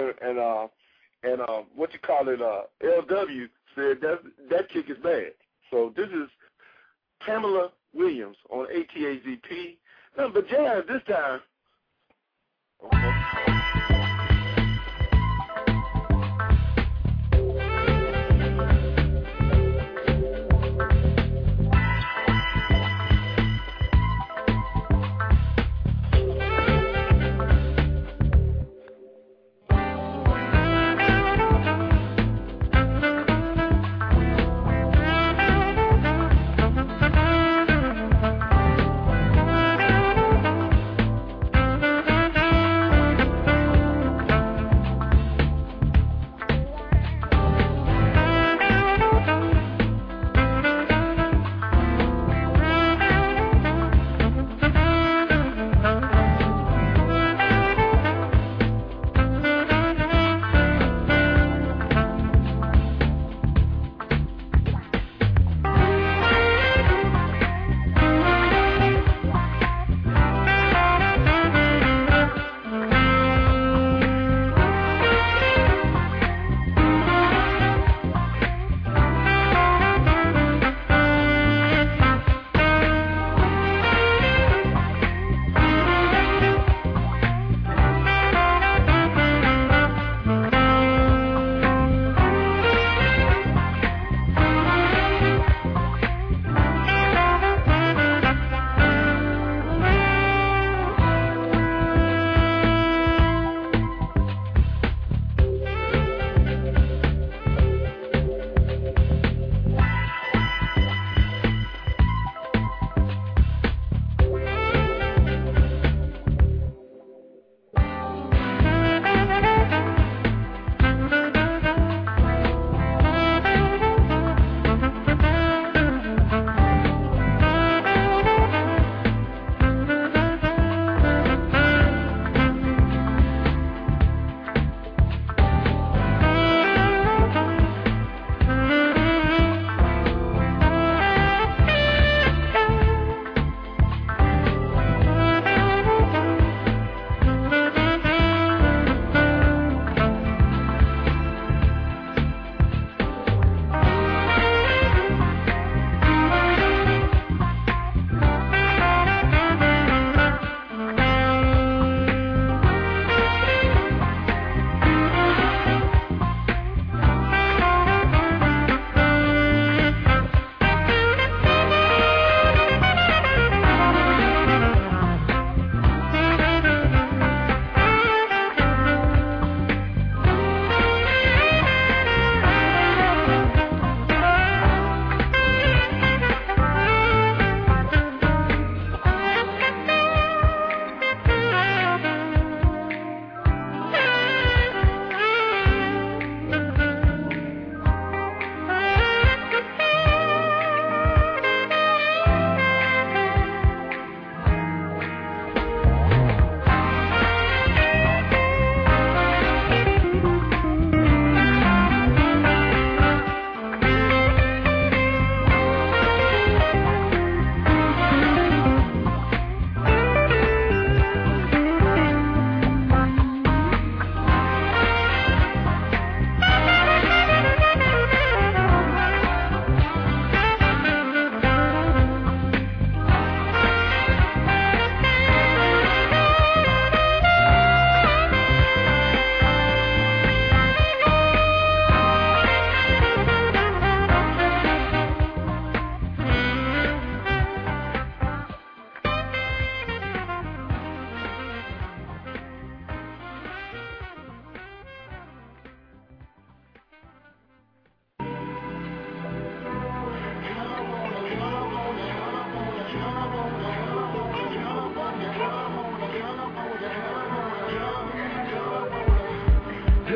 what you call it, LW said that chick is bad. So this is Pamela Williams on ATAZP. Nothing but jazz this time. Okay.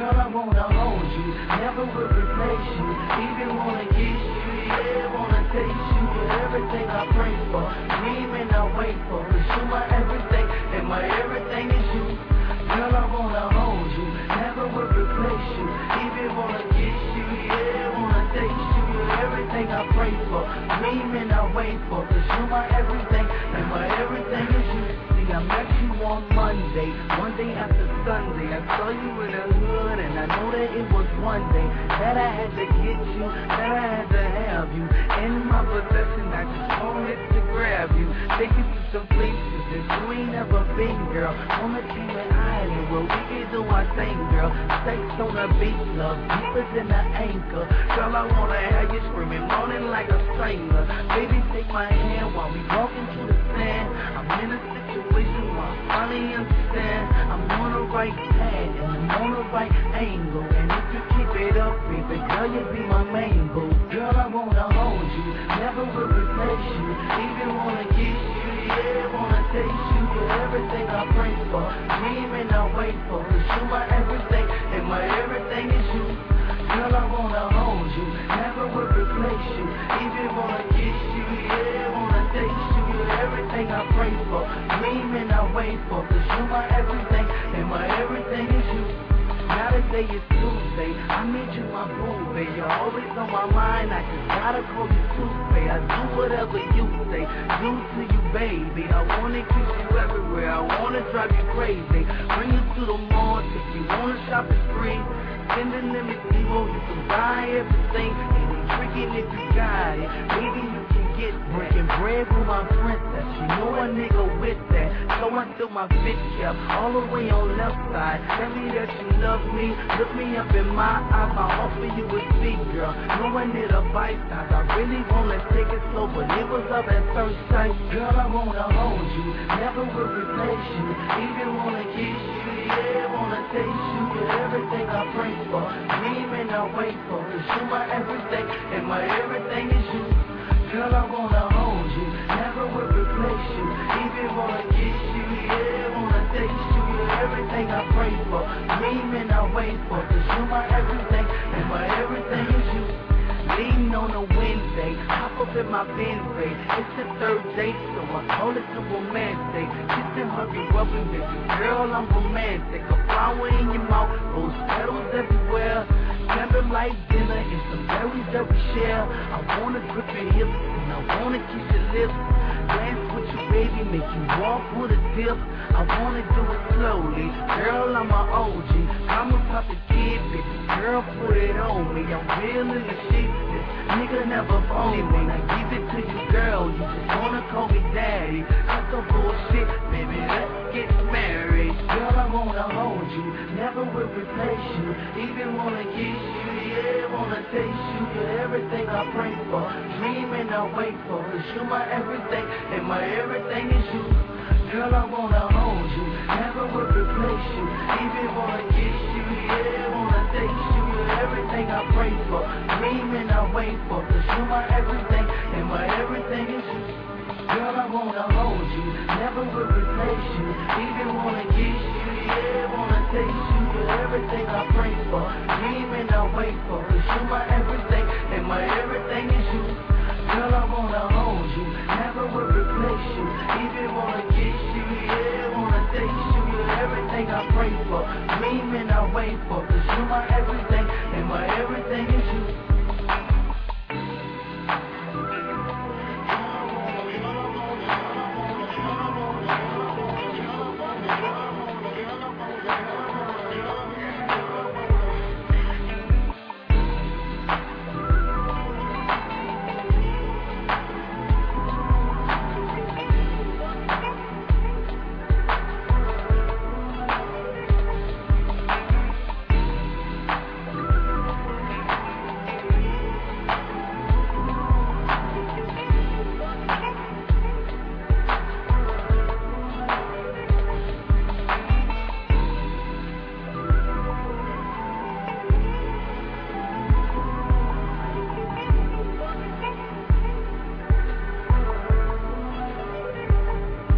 Girl, I wanna hold you, never will replace you. Even wanna kiss you, yeah, wanna taste you. You're everything I pray for, dream and I wait for. 'Cause you my everything, and my everything is you. Girl, I wanna hold you, never will replace you. Even wanna kiss you, yeah, wanna taste you. You're everything I pray for, dream and I wait for. 'Cause you my everything, and my everything is you. I met you on Monday, one day after Sunday. I saw you in the hood and I know that it was one day that I had to get you, that I had to have you in my possession. I just wanted to grab you, take you to some places that you ain't never been, girl. On the Cayman Island where we can do our thing, girl. Sex on the beach, love deeper than the anchor. Girl, I wanna have you screaming, moaning like a sailor. Baby, take my hand while we walk into the sand. I'm in a situation where I finally understand I'm on the right path and I'm on the right angle. And if you keep it up, baby, girl, you be my main boo. Girl, I wanna hold you, never will replace you. Even wanna kiss you, yeah, wanna taste you. You're everything I pray for, dream and I wait for. 'Cause you my everything, and my everything is you. Girl, I wanna hold you, never will replace you. Even wanna kiss you, yeah, wanna taste you. You're everything I pray for, dream and I wait for. 'Cause you my everything, and my everything is you. Now today is Tuesday, I need you my boo, babe. You're always on my mind, I just gotta call you Tuesday. I do whatever you say, do to you, baby. I wanna kiss you everywhere, I wanna drive you crazy. Bring you to the mall, if you wanna shop it's free. Send a limit zero, you can buy everything. Ain't tricking if you got it, baby you can get breaking bread with my princess. You know a nigga with that, so I threw my fit cap all the way on left side. Tell me that you love me, look me up in my eyes. I'll offer you a seat, girl. No one need a bite size. I really wanna take it slow, but it was up at first sight. Girl, I wanna hold you, never will replace you. Even wanna kiss you, yeah, wanna taste you. You're everything I pray for, dream and I wait for. 'Cause you my everything, and my everything is you. Girl, I wanna hold you, never will replace you. Even wanna kiss you, yeah, wanna taste you. You're everything I pray for, dream and I wait for. 'Cause you my everything, and my everything is you. Leaning on a Wednesday, hop up in my Benz, babe. It's the third date, so I call it the romantic. Kissing, hugging, rubbing, baby girl, I'm romantic. A flower in your mouth, rose petals everywhere. Candlelight dinner and some berries that we share. I wanna grip your hips and I wanna kiss your lips. Dance with you, baby, make you walk with a dip. I wanna do it slowly, girl, I'm a OG. I'm a puppet kid, baby girl, put it on me. I'm real in the sheets, this nigga never phoned me. I give it to you, girl, you just wanna call me daddy. That's some bullshit, baby, let's get married. Girl, I wanna hold you, never will replace you. Even wanna kiss you, yeah, wanna taste you. You're everything I pray for, dream and I wait for. 'Cause you my everything, and my everything is you. Girl, I wanna hold you, never will replace you. Even wanna kiss you, yeah, wanna taste you. You're everything I pray for, dream and I wait for. 'Cause you my everything, and my everything is you. Girl, I wanna hold you, never will replace you. Even wanna kiss you, yeah, wanna taste you. You're everything I pray for, dream and I wait for. 'Cause you my everything, and my everything is you. Girl, I wanna hold you, never will replace you. Even wanna kiss you, yeah, wanna taste you. You're everything I pray for, dream and I wait for. 'Cause you my everything, and my everything is you.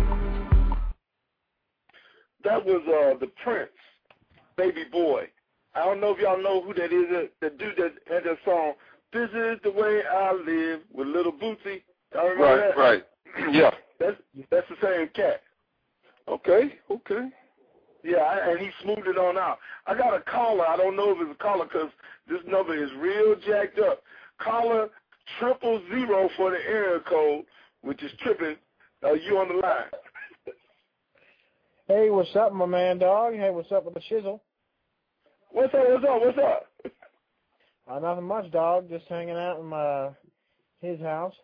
That was the Prince, Baby Boy. I don't know if y'all know who that is. That dude that had that song, "This Is the Way I Live" with Little Bootsy. Y'all remember that? Right. Yeah. That's the same cat. Okay. Yeah, and he smoothed it on out. I got a caller. I don't know if it's a caller because this number is real jacked up. Caller 000 for the area code, which is tripping. You on the line? Hey, what's up, my man, dog? Hey, what's up with the shizzle? What's up? Nothing much, dog. Just hanging out in his house.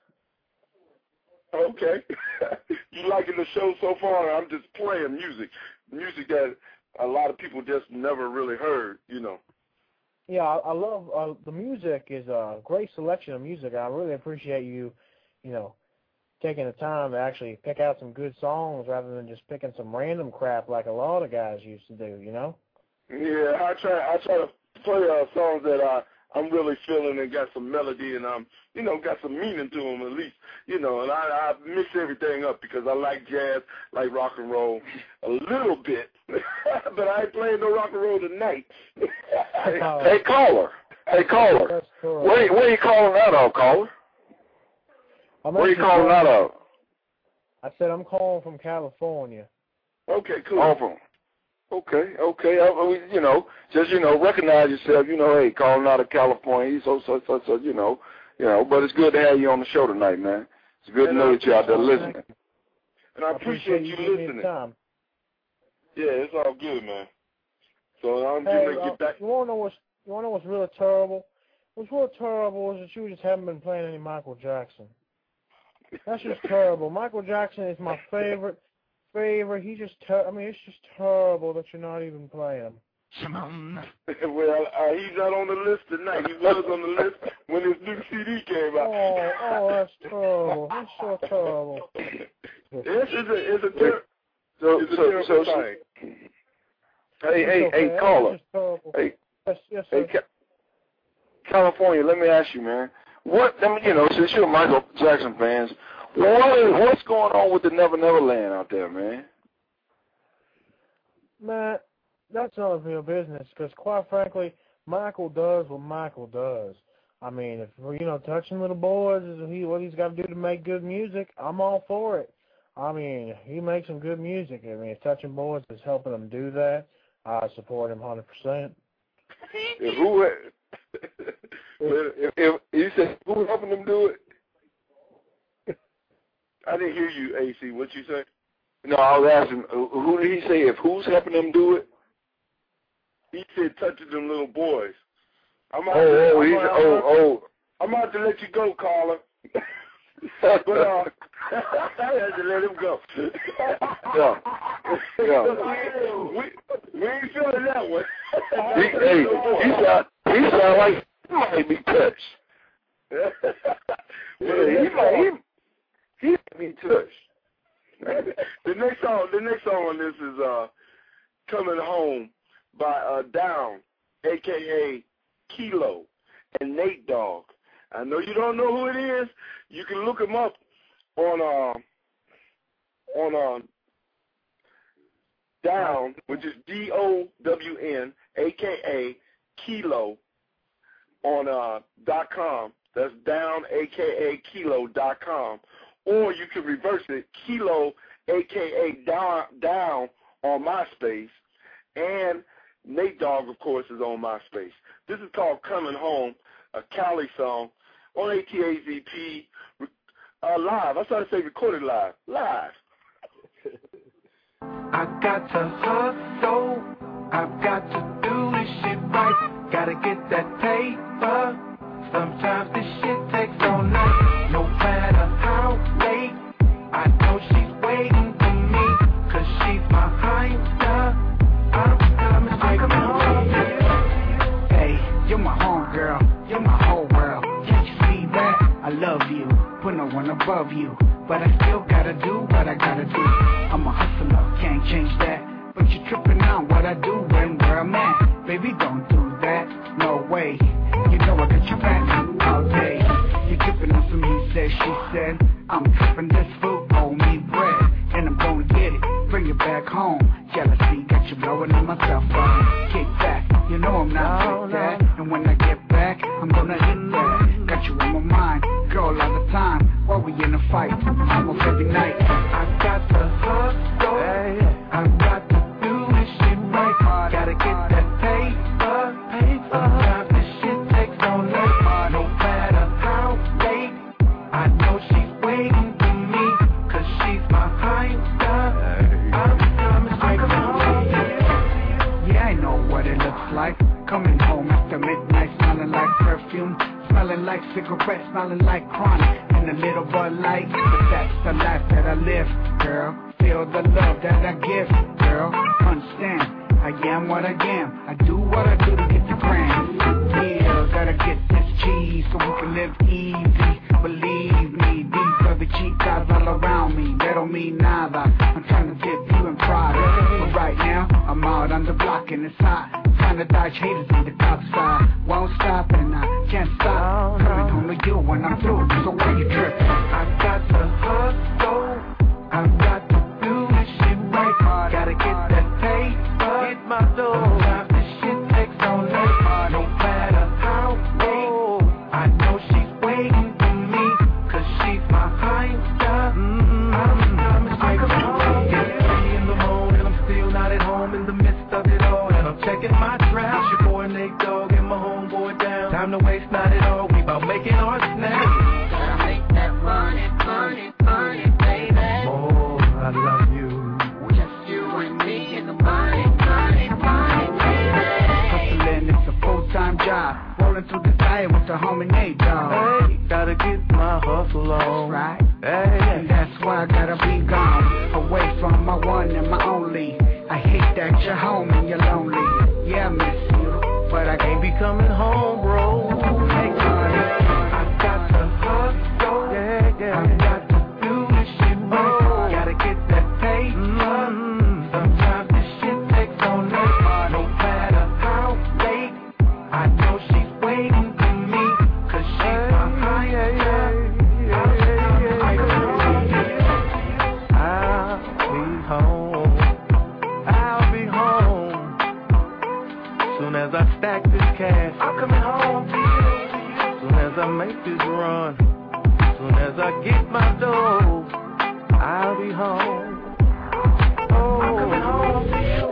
Okay. You liking the show so far? I'm just playing music that a lot of people just never really heard, you know. Yeah, I love the music. Is a great selection of music. I really appreciate you taking the time to actually pick out some good songs rather than just picking some random crap like a lot of guys used to do, you know? Yeah, I try to play songs that I'm really feeling and got some melody and got some meaning to them at least, and I mix everything up because I like jazz, like rock and roll a little bit, but I ain't playing no rock and roll tonight. Hey, caller. Where you calling out of, caller? Where are you calling out of? I said I'm calling from California. Okay, cool. Okay. Just recognize yourself. Hey, calling out of California. So, but it's good to have you on the show tonight, man. It's good to know that you're out there listening. And I appreciate you listening. Yeah, it's all good, man. So I'm just gonna get back. You wanna know what's really terrible? What's really terrible is that you just haven't been playing any Michael Jackson. That's just terrible. Michael Jackson is my favorite. He's just it's just terrible that you're not even playing him. Well, he's not on the list tonight. He was on the list when his new CD came out. Oh, that's terrible. That's so terrible. It's a terrible thing. Hey, caller. Yes, sir. California, let me ask you, man. Since you're a Michael Jackson fans, what's going on with the Never Never Land out there, man? Man, that's none of your business, because quite frankly, Michael does what Michael does. I mean, if touching little boys is what he's got to do to make good music, I'm all for it. I mean, he makes some good music. I mean, if touching boys is helping him do that, I support him 100%. If you said who's helping them do it? I didn't hear you, AC. What you say? No, I was asking, who did he say if who's helping them do it? He said touching them little boys. I'm about to let you go, caller. But I had to let him go. We ain't feeling that one. He sound like he might be touched. He might be touched. The next song on this is "Coming Home" by Down, a.k.a. Kilo, and Nate Dogg. I know you don't know who it is. You can look him up on Down, which is DOWN, a.k.a. Kilo, on .com. That's Down, a.k.a. Kilo.com. Or you can reverse it, Kilo, a.k.a. Down on MySpace. And Nate Dogg, of course, is on MySpace. This is called Coming Home, a Cali song on ATAZP live. I started to say recorded live. Live. I got to hustle. I've got to do this shit right. Gotta get that paper. Sometimes this shit takes all night. No matter how late, I know she's waiting for me. Cause she's my hinder. I'm coming home. Hey, you're my homegirl. You're my whole world. Can't you see that? I love you. Put no one above you. But I still gotta do what I gotta do. I'm a hustler, can't change that. But you're tripping on what I do and where I'm at. Baby, don't do that, no way. You know I got your back all day. You're tripping on some he said, she said. I'm tripping this food, owe me bread. And I'm gonna get it, bring it back home. Jealousy got you blowing on my cell phone. Kick back, You know I'm not like that. And when I get back, I'm gonna hit that. Got you on my mind, girl, all the time. While we in a fight, almost every night. I got the hustle, I got to do this shit right. Gotta get that paper. Sometimes this shit takes all night. No matter how late, I know she's waiting for me, 'cause she's my hinder. I'm coming straight home. Yeah, I know what it looks like. Coming home after midnight, smelling like perfume, smelling like cigarettes, smelling like chronic, and a little Bud Light. But that's the life that I live, girl. Feel the love that I give, girl. Understand, I am what I am. I do what I do to get the grand. Yeah, gotta get this cheese so we can live easy. Believe me, these are the cheap guys all around me. They don't mean nada. I'm trying to dip you in product. But right now, I'm out on the block and it's hot. Trying to dodge haters in the top side. Won't stop and I can't stop. Coming home to you when I'm through, so why you tripping? I got to hustle. I've got to do this shit right. Gotta get that paper. Hit my door. Sometimes this shit takes all night. No matter how late, I know she's waiting for me, 'cause she's my hinder. I'm coming straight home. It's 3 in the morning, I'm still not at home in the midst of it all, and I'm checking my trap. It's your boy Nate Dogg and my homeboy down. Time to waste, not at all. We bout making our snacks. Gotta make that money, money, money, baby. Oh, I love you. Just you and me and the money, money, money, baby. Hustling, it's a full-time job. Rolling through the fire with the homie Nate Dogg. Hey, gotta get my hustle on. Right. Hey, And that's why I gotta be gone, away from my one and my only. I hate that you're home and you're lonely. Yeah, I miss you, but I can't be coming home, bro. Hey, honey, I got to hustle. Yeah. I got to do this shit right. Gotta get that paper. Sometimes this shit takes all night. No matter how late, I know she's waiting for me, 'cause she's my hinder. I'll be home. Soon as I stack this cash, I'm coming home to you. Soon as I make this run, soon as I get my dough, I'll be home. Oh, I'm coming home to you.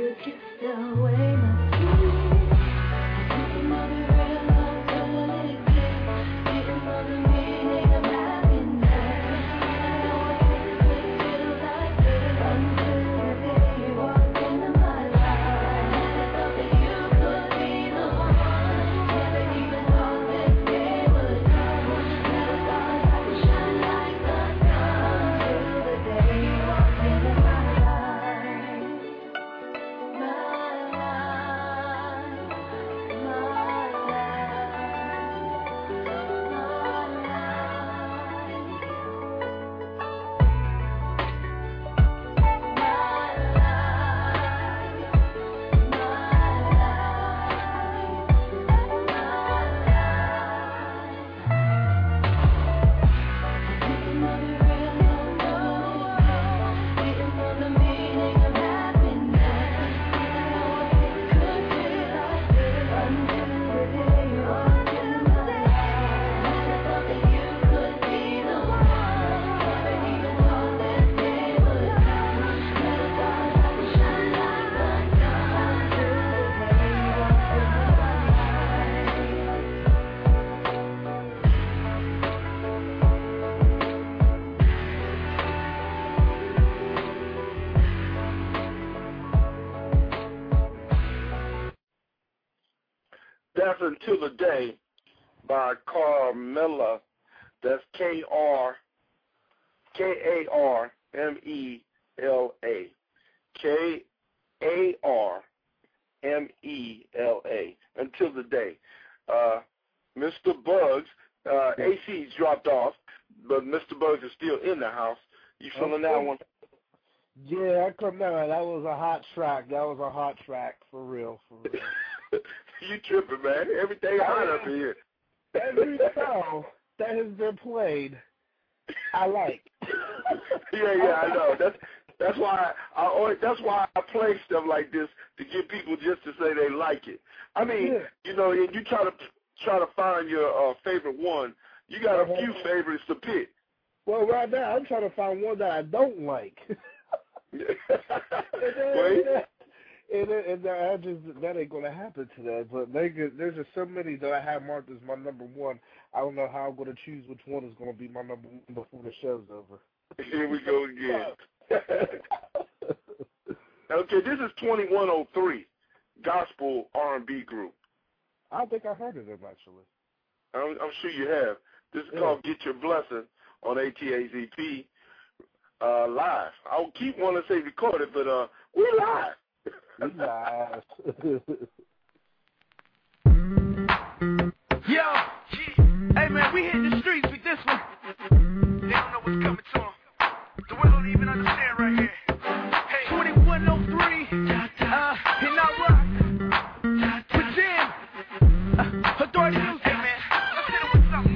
Away my fear. I think you might be real, Until the Day by Carmela. That's Karmela. Karmela. Until the Day. Mr. Bugs, AC's dropped off, but Mr. Bugs is still in the house. You feeling that one? Yeah, I come down. That was a hot track. For real. You tripping, man. Everything hot up here. Every song that has been played, I like. Yeah, I know. That's why I play stuff like this, to get people just to say they like it. I mean, you know, and you try to find your favorite one. You got a few favorites to pick. Well, right now I'm trying to find one that I don't like. That ain't gonna happen today. But there's just so many that I have marked as my number one. I don't know how I'm gonna choose which one is gonna be my number one before the show's over. Here we go again. Okay, this is 2103, gospel R&B group. I don't think I heard of them actually. I'm sure you have. This is called Get Your Blessing on ATAZP live. I keep wanting to say recorded, but we're live. We live. Yo, hey man, we hit the streets with this one. They don't know what's coming to them. The world don't even understand right here. Hey, 2103, and I rock. With Jam, Authority Music, man. Let's hit it with something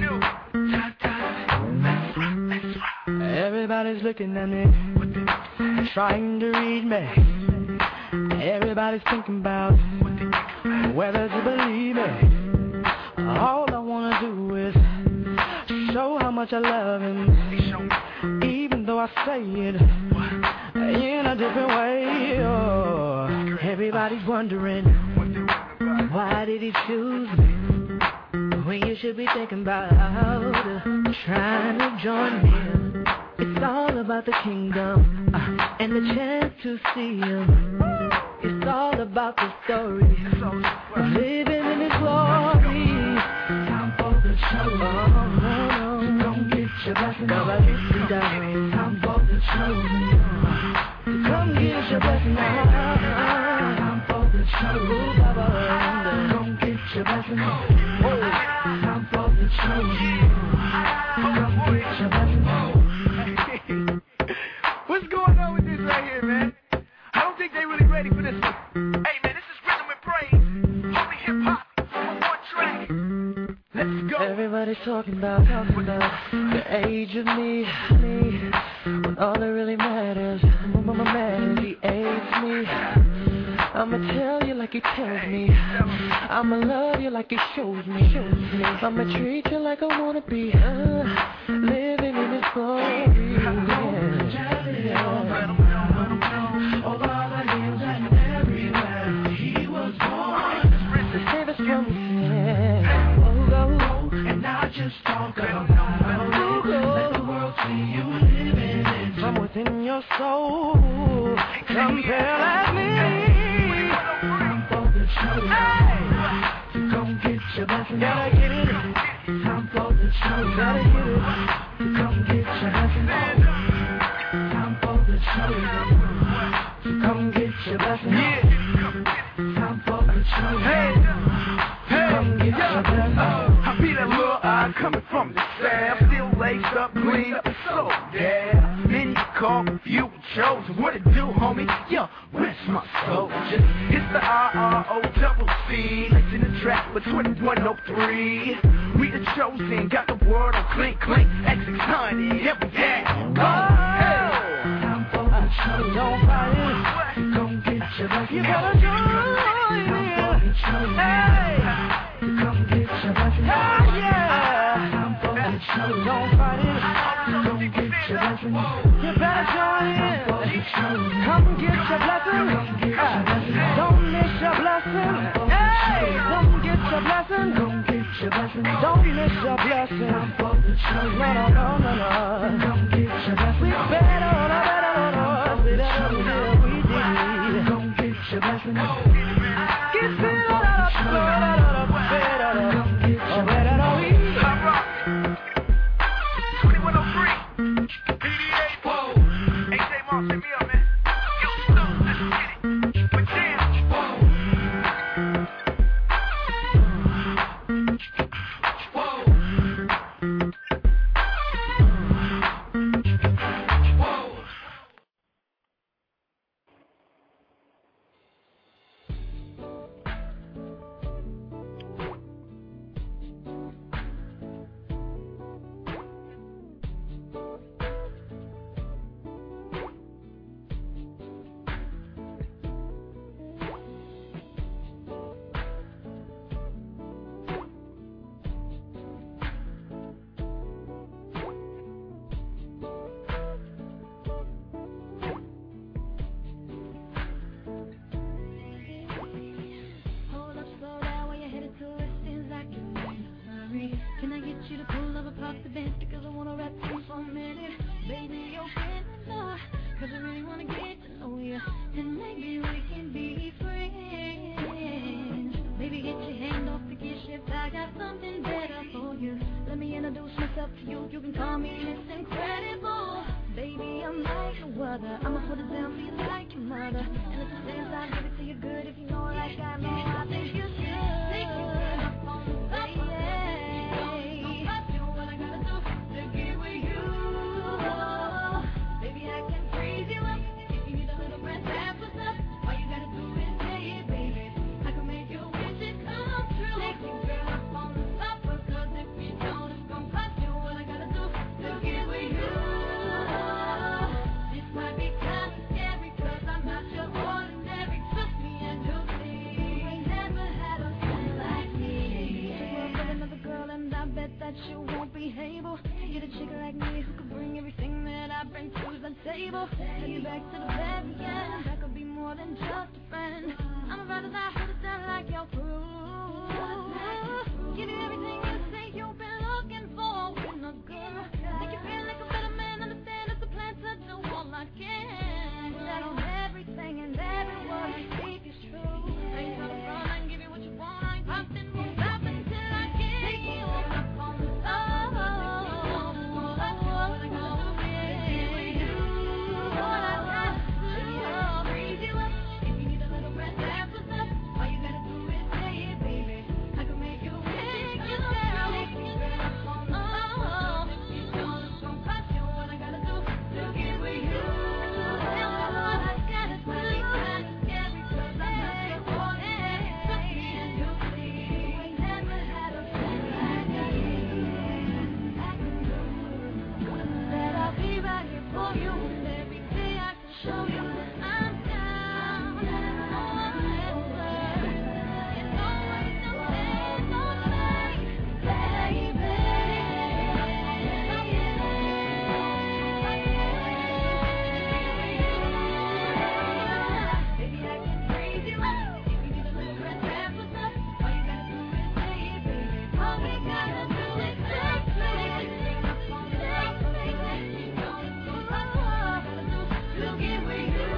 new. Everybody's looking at me, trying to read me. Everybody's thinking about whether to believe me. All I wanna do is show how much I love him, even though I say it in a different way. Oh, everybody's wondering, why did he choose me when you should be thinking about trying to join me? It's all about the kingdom and the chance to see him. It's all about the story of living in his glory. Time for the show. Oh, no. Come get your blessing. Time for the show. Come get your blessing now. Time for the show. Come get your blessing. Time for the show. Come get your blessing. What's going on with this right here, man? I don't think they really ready for this one. Hey, man, this is Rhythm and Praise. Holy hip-hop on one track. Let's go. Everybody's talking about the age of me. When all that really matters, he aids me. I'ma tell you like he tells me. I'ma love you like he shows me. I'ma treat you like I wanna be. Living in his glory. All over hills and everywhere he was born to save us from sin. And not just talk about let the world see you living in from within your soul. Compare like me. Time for the show. So come get your blessing. Gotta get it. Time for the show. Gotta get it. So come get your blessing. Time for the show. So come get your blessing. Time for the show. Come get your blessing. I be that little eye coming from the south, still laced up, clean up, and so yeah. Then you call, you chose what it do, homie. Yo, rest my soul. Just hit the RROCC, listen to track with 2103. We the chosen, got the word on clink, clink, X600, yeah, we at. Time for the show. Don't fight it. Come get your blessing. You gotta join in. Hey. Come get your blessing. Time for the show. Don't fight it. Come get your blessing. You better join in. Come get your blessing. Don't miss your blessing. Hey, come get your blessing. Don't miss your blessing. No. Come get your blessing. We better. We did. Come get your blessing. Get better. Cause I really wanna get to know you, and maybe we can be friends. Maybe get your hand off the gear shift, I got something better for you. Let me introduce myself to you, you can call me Miss Incredible. Baby, I'm like no other, I'ma put it down for you like your mother. And if the dance, I'll give it to you good, if you know like I know, I think you should. Take you up on the way, I do what I gotta do to get with you. Baby, I can freeze you up, if you need a little breath, that's what's up. All you gotta do is say it, baby. I can make your wishes come true. Take you girl up on the supper, cause if you don't, it's gon' cost you what I gotta do to get with you. This might be kinda scary, cause I'm not your ordinary. Trust me and you'll see. You ain't never had a friend like me. You work with another girl and I bet that you won't be able to get a chick like me who could bring everything that I bring to the table. Take you back to the very end. That could be more than just a friend. I'm about to die, hold it down like your crew. Give you everything you say you've been looking for in a girl. Make you feel like a better man. Understand it's a plan to do all I can. That on everything and every word I speak is true. I ain't gonna run and give you what you want. I ain't popping, won't stop until I get you up on the top. What I gotta do is get with you. What I gotta do, freeze you up. If you need a little breath, that's what's up. All you gotta do is say it, baby. I can make you wish you down. Take you up on the top. If you don't, it's gon' cost you what I gotta do to get with you. Tell me what I gotta do. Kinda scary, cause I'm not your ordinary. Trust me and you'll see. You ain't never had a friend like me. That I'll be right here for you, and every day I can show you that I'm down. Forever. It's always the same old thing, baby. Baby, I can freeze you up. If you need a little breath, that's what's up. All you gotta do is say it, baby. All we gotta do is just say it. Up on the top, baby. You know it's gon' cost you what I gotta do to get with you.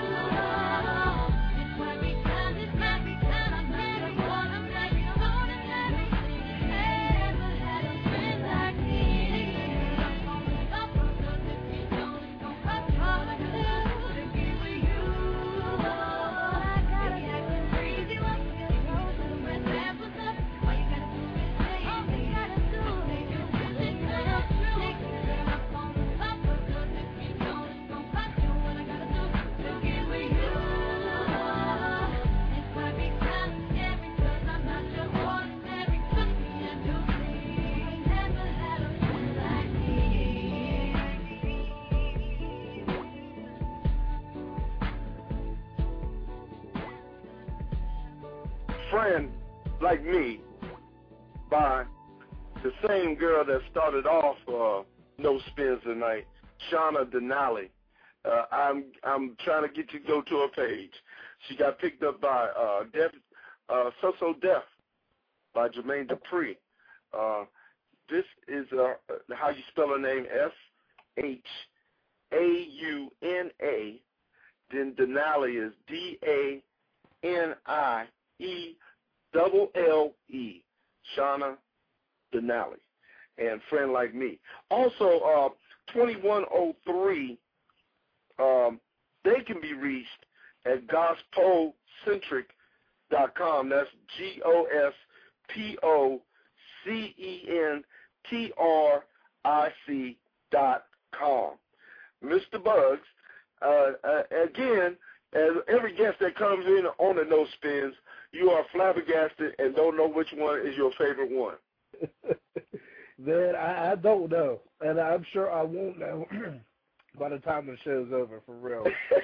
This might be kind, I'm very ordinary, ordinary. Never had a friend like me. Up on the top, cause if you don't, it's gon' cost you what I gotta do to get with you. Baby, I can freeze you up. If you know it's a breath, that's what's up. All you gotta do is say it. All you gotta do is make your wishes come true. Take you girl up on the top, cause if you don't, it's gon' cost you what I gotta do to get with you. This might be kinda scary, cause I'm not your ordinary. Trust me and you'll see. You ain't never had a friend like me. Friend Like Me by the same girl that started off No Spins tonight, Shauna Denali. I'm trying to get you to go to her page. She got picked up by So Def by Jermaine Dupri. This is how you spell her name, S-H-A-U-N-A. Then Denali is D-A-N-I-E-double-L-E. Shauna Denali. And Friend Like Me. Also, 2103, they can be reached at gospelcentric.com. That's GOSPOCENTRIC.com. Mr. Bugs, again, as every guest that comes in on the No Spins, you are flabbergasted and don't know which one is your favorite one. Man, I don't know, and I'm sure I won't know by the time the show's over, for real.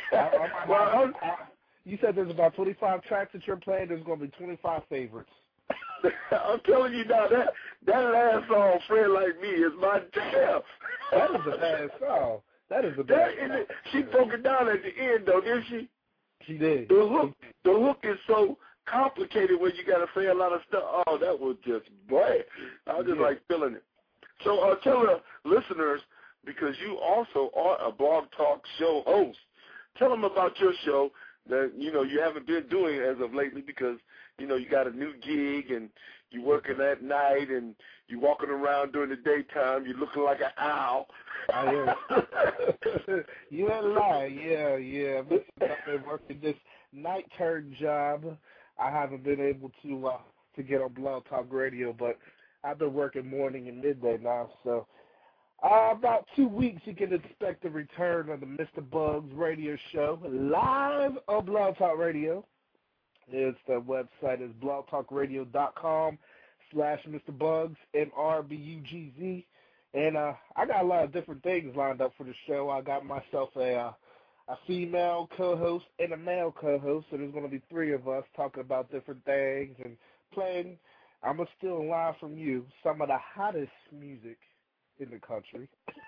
You said there's about 25 tracks that you're playing. There's going to be 25 favorites. I'm telling you now, that last song, Friend Like Me, is my jam. That is a bad song. That is a bad song. She broke it down at the end, though, didn't she? She did. The hook is so complicated when you got to say a lot of stuff. Oh, that was just, boy, I was just like feeling it. So tell the listeners because you also are a Blog Talk show host. Tell them about your show that, you know, you haven't been doing as of lately because, you know, you got a new gig and you're working at night and you're walking around during the daytime. You're looking like an owl. I am. You ain't lying. Yeah. I've been working this night turn job. I haven't been able to get on Blog Talk Radio, but I've been working morning and midday now. So about 2 weeks you can expect the return of the Mr. Bugs radio show live on Blog Talk Radio. The website is blogtalkradio.com/Mr. Bugs, MRBUGZ. And I got a lot of different things lined up for the show. I got myself a female co-host and a male co-host, so there's going to be 3 of us talking about different things and playing. I'm going to steal a line from you, some of the hottest music in the country.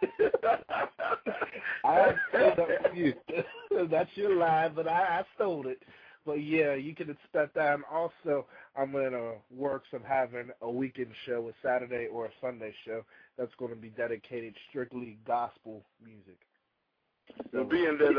I stole that from you. That's your line, but I stole it. But, yeah, you can expect that. And also, I'm in the works of having a weekend show, a Saturday or a Sunday show, that's going to be dedicated strictly gospel music. So being that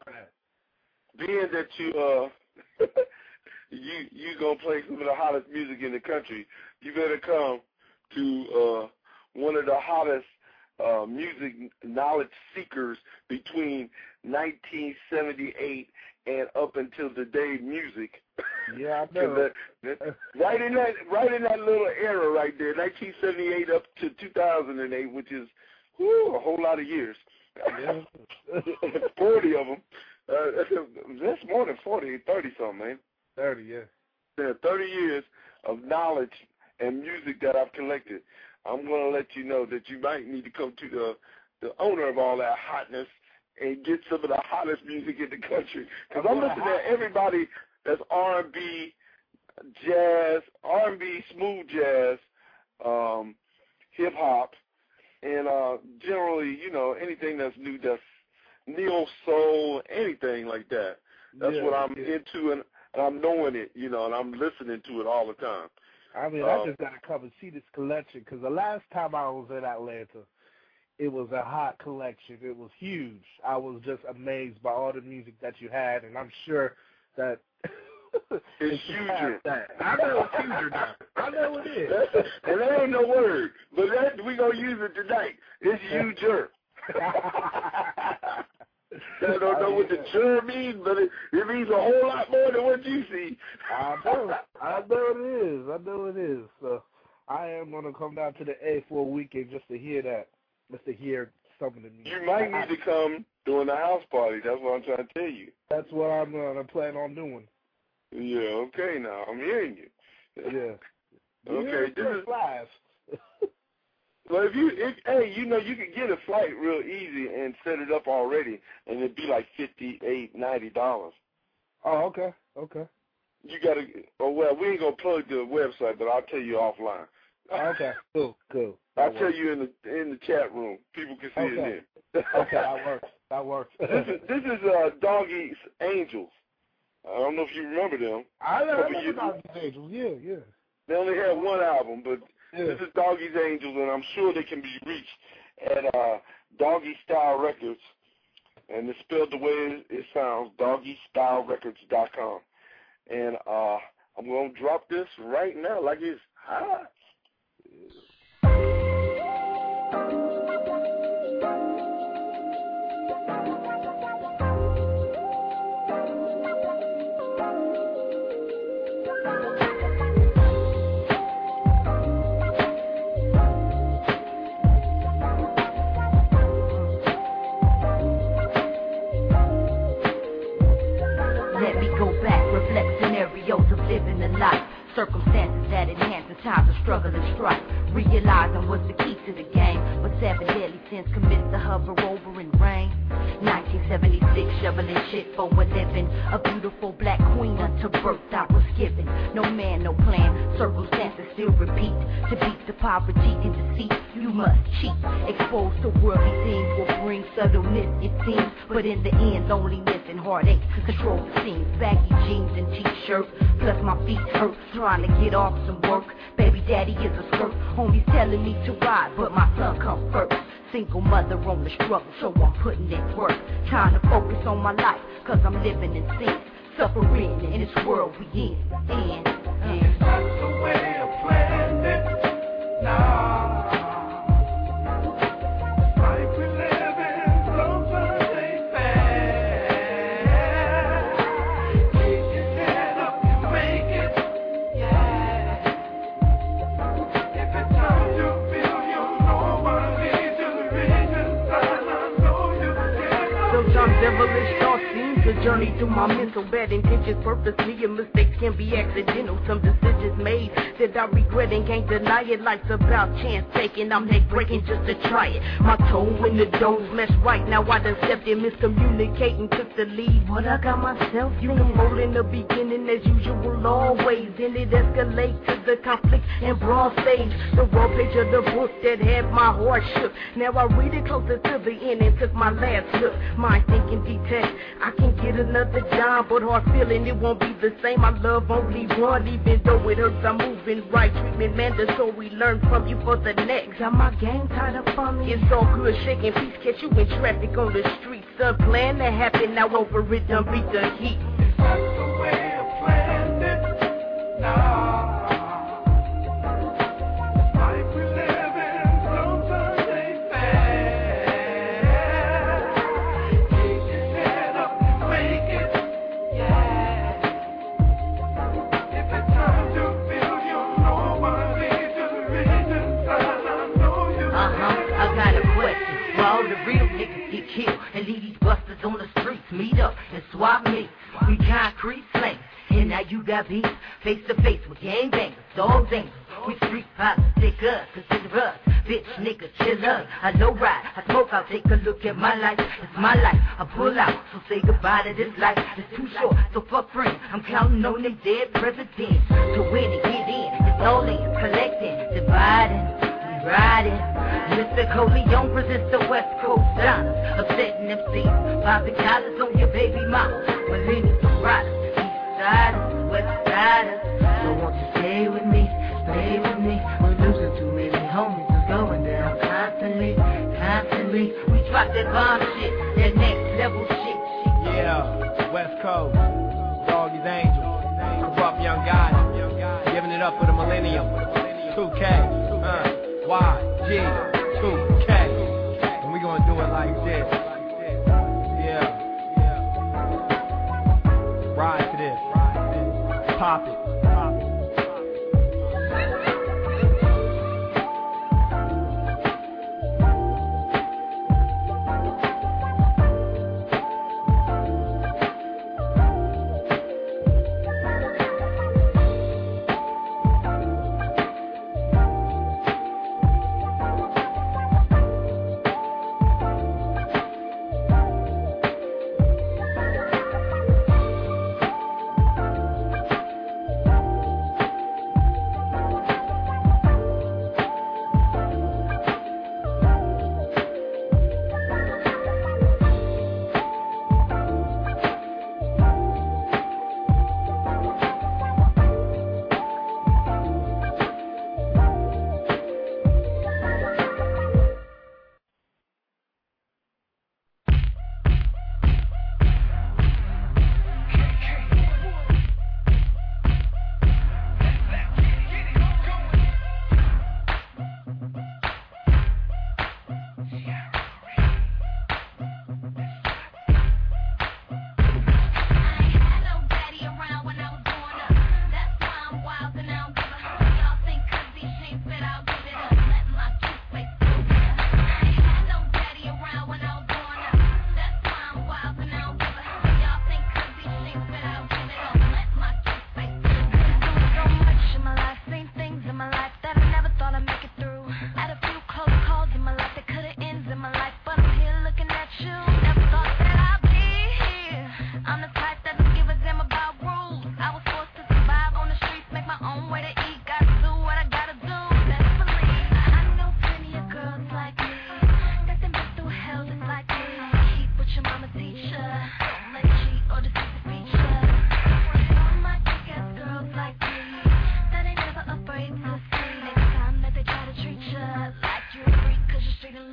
you gonna play some of the hottest music in the country, you better come to one of the hottest music knowledge seekers between 1978 and up until today music. Yeah, I know. Right in that little era right there, 1978 up to 2008, which is a whole lot of years. Yeah. 40 of them. That's more than 40, 30-something, man. 30, yeah. There are 30 years of knowledge and music that I've collected. I'm going to let you know that you might need to come to the owner of all that hotness and get some of the hottest music in the country. Because I'm listening to everybody that's R&B, jazz, R&B, smooth jazz, hip-hop, and generally, you know, anything that's new, that's neo-soul, anything like that. That's what I'm into, and I'm knowing it, you know, and I'm listening to it all the time. I mean, I just got to come and see this collection, because the last time I was in Atlanta, it was a hot collection. It was huge. I was just amazed by all the music that you had, and I'm sure that it's huger. I know it's huger now. I know it is. And that ain't no word, but we're going to use it tonight. It's huger. I don't know what the jur means, but it means a whole lot more than what you see. I know it is. So I am going to come down to the A for a weekend just to hear that, just to hear some of the music. You might need to come during the house party. That's what I'm trying to tell you. That's what I'm plan on doing. Yeah, okay, now I'm hearing you. Yeah. Okay, this is live. Well, hey, you know, you can get a flight real easy and set it up already, and it'd be like $58, $90. Oh, okay. You gotta. Oh well, we ain't gonna plug the website, but I'll tell you offline. Okay, cool. I'll tell you in the chat room. People can see it there. Okay, that works. This is Doggy's Angels. I don't know if you remember them. I remember Doggy's Angels. Yeah. They only had one album, but this is Doggy's Angels, and I'm sure they can be reached at Doggy Style Records, and it's spelled the way it sounds, doggystylerecords.com. And I'm going to drop this right now like it's hot. Of living the life, circumstances that enhance the times of struggle and strife. Realizing what's the key to the game, but 7 deadly sins commits to hover over in rain. 1976, shoveling shit for a living. A beautiful black queen unto birth I was given. No man, no plan, circumstances still repeat. To beat the poverty and deceit. see, you must cheat. Exposed to worldly things will bring subtleness, it seems. But in the end, loneliness and heartache control the scenes. Baggy jeans and t-shirts, plus my feet hurt, trying to get off some work. Baby daddy is a skirt, homies telling me to ride, but my son come first. Single mother on the struggle, so I'm putting in work. Trying to focus on my life, cause I'm living in sin. Suffering in this world we in. It's not the way I planned it. Nah. Life we live in, sometimes ain't fair. Keep your head up and make it. Yeah. If it's time you feel you know what it is, just reach inside. I know you can. Sometimes devilish thoughts seem to journey through my mental. Bad intentions purposely and mistakes can be accidental. Some decisions made that I regret and can't deny it. Life's about chance taking, I'm neck breaking just to try it. My toe in the dough smashed right now. I done stepped in, miscommunicating, took the lead. What I got myself you can roll in the beginning as usual always. Then it escalates to the conflict and broad stage. The raw page of the book that had my heart shook. Now I read it closer to the end and took my last look. Mind thinking detached, I can get another dime, but heart feeling it won't be the same. I love only one, even though it hurts. I'm moving right, treatment mandatory. Learn from you for the next. Got my game tied up on me. It's all good, shaking peace, catch you in traffic on the street. Some plan to happen, now over it, done beat the heat. It's not the way I planned it. Nah. Kill and leave these busters on the streets. Meet up and swap meets. We concrete flames, and now you got beef. Face to face with gangbangers, dog dangers. We street fighters, stick us, consider us. Bitch, nigga, chill us. I low ride, I smoke, I'll take a look at my life. It's my life, I pull out, so say goodbye to this life. It's too short, so fuck friends. I'm counting on them dead presidents to win and get in. It's all in, collecting, dividing, riding. Mr. Corleone presents the West Coast Diners, upsetting MCs, popping collars on your baby mama. Millennials and riders, east siders, west siders. So won't you stay with me, stay with me. We're losing too many homies, it's going down constantly, constantly. We drop that bomb shit, that next level shit. Yeah, West Coast, Doggy's Angel, corrupt young guys, giving it up for the millennium. 2K, YG, 2K, and we gonna do it like this. Yeah, ride to this, pop it.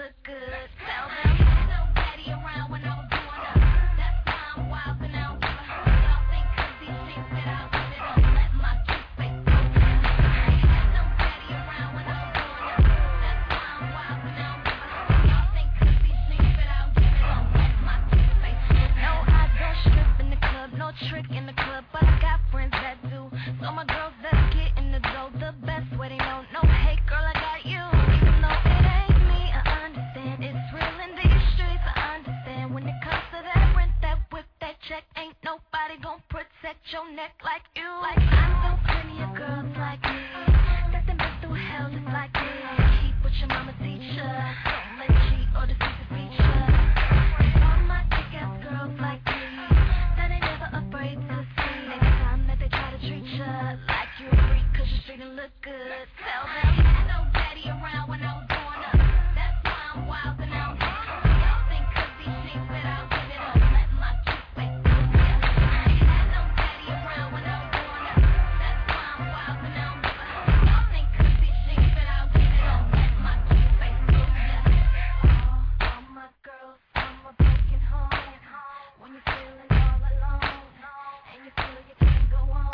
look good. Tell them ain't no daddy around when I'm doing up. That's why I'm wild and I don't give a fuck. Y'all think 'cause these things that I'll give it up. Let my cute face go. Ain't no daddy around when I'm doing up. That's why I'm wild and I don't give a fuck. Y'all think 'cause these things that I'll give it up. Let my cute face go. No, I don't strip in the club, no trick in the club, but I got friends that do. So my girls better get in the dough the best way they know. No hate, girl, I got you. Even though it ain't me, I understand it's real in these streets. I understand when it comes to that rent, that whip, that check, ain't nobody gon' protect your neck like you. Like I know plenty of girls like me that done been through hell just like me. Keep what your mama teach ya. Don't let cheat or deceive the feature. All my kick-ass girls like me that ain't never afraid to see. Next time that they try to treat ya like you a freak 'cause you're straight and look good. Tell them ain't no daddy around when I'm going up. That's why I'm wild and I don't give a fuck. Y'all think 'cause these sheets that I'll give it up. Let my cute face go. Ain't no daddy around when I'm going up. That's why I'm wild and I don't give a fuck. Y'all think 'cause these sheets that I'll give it up. Let my cute face go. All my girls, I'm a broken home. When you're feeling all alone and you feel you can't go on.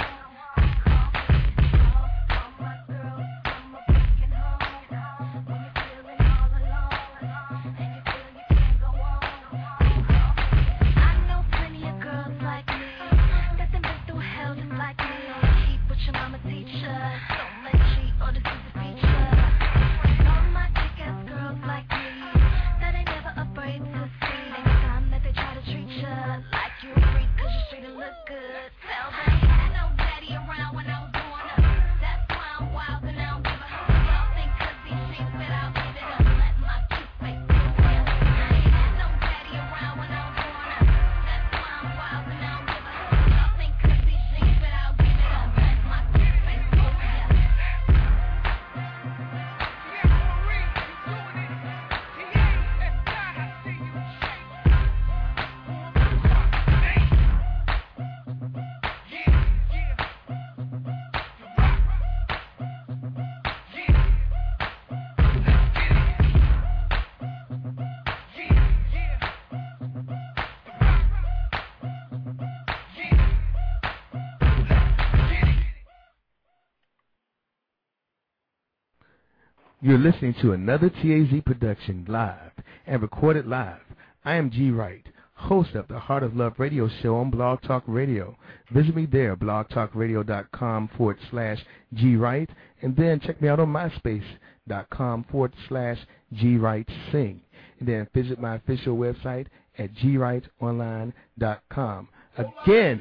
You're listening to another TAZ production live and recorded live. I am G. Wright, host of the Heart of Love radio show on Blog Talk Radio. Visit me there, blogtalkradio.com/G. Wright, and then check me out on myspace.com/G. Wright Sing. And then visit my official website at gwrightonline.com. Again,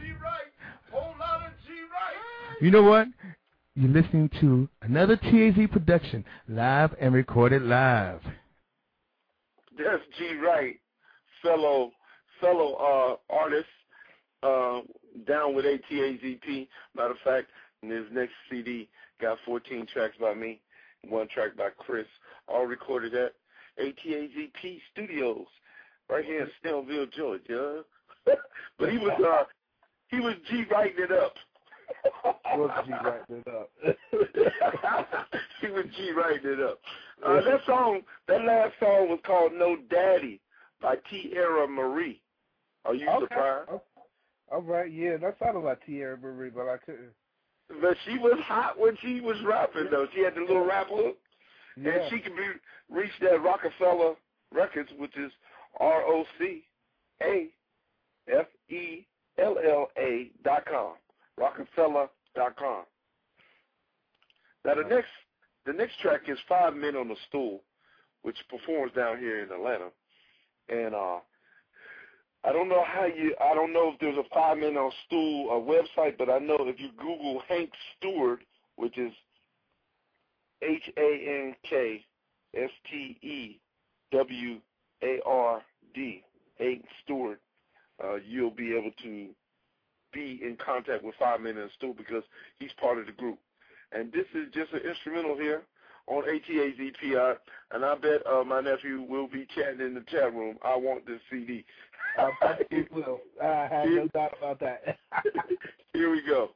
you know what? You're listening to another TAZ production, live and recorded live. That's G. Wright, fellow artist, down with ATAZP. Matter of fact, in his next CD got 14 tracks by me, 1 track by Chris, all recorded at ATAZP Studios, right here in Snellville, Georgia. But he was G. writing it up. He was G writing it up. He was G writing it up. That last song was called No Daddy by Tierra Marie. Are you surprised? Okay. All right, yeah, that sounded like Tierra Marie, but I couldn't. But she was hot when she was rapping, though. She had the little rap hook. Yeah. And she could be reached at Rockefeller Records, which is ROCAFELLA.com. Rockefeller.com. Now the next track is 5 Men on a Stool, which performs down here in Atlanta. And I don't know if there's a 5 Men on a Stool website, but I know if you Google Hank Stewart, which is HANKSTEWARD, Hank Stewart, you'll be able to be in contact with 5 Men in a Stool because he's part of the group. And this is just an instrumental here on ATAZP, and I bet my nephew will be chatting in the chat room. I want this CD. I bet he will. I have no doubt about that. Here we go.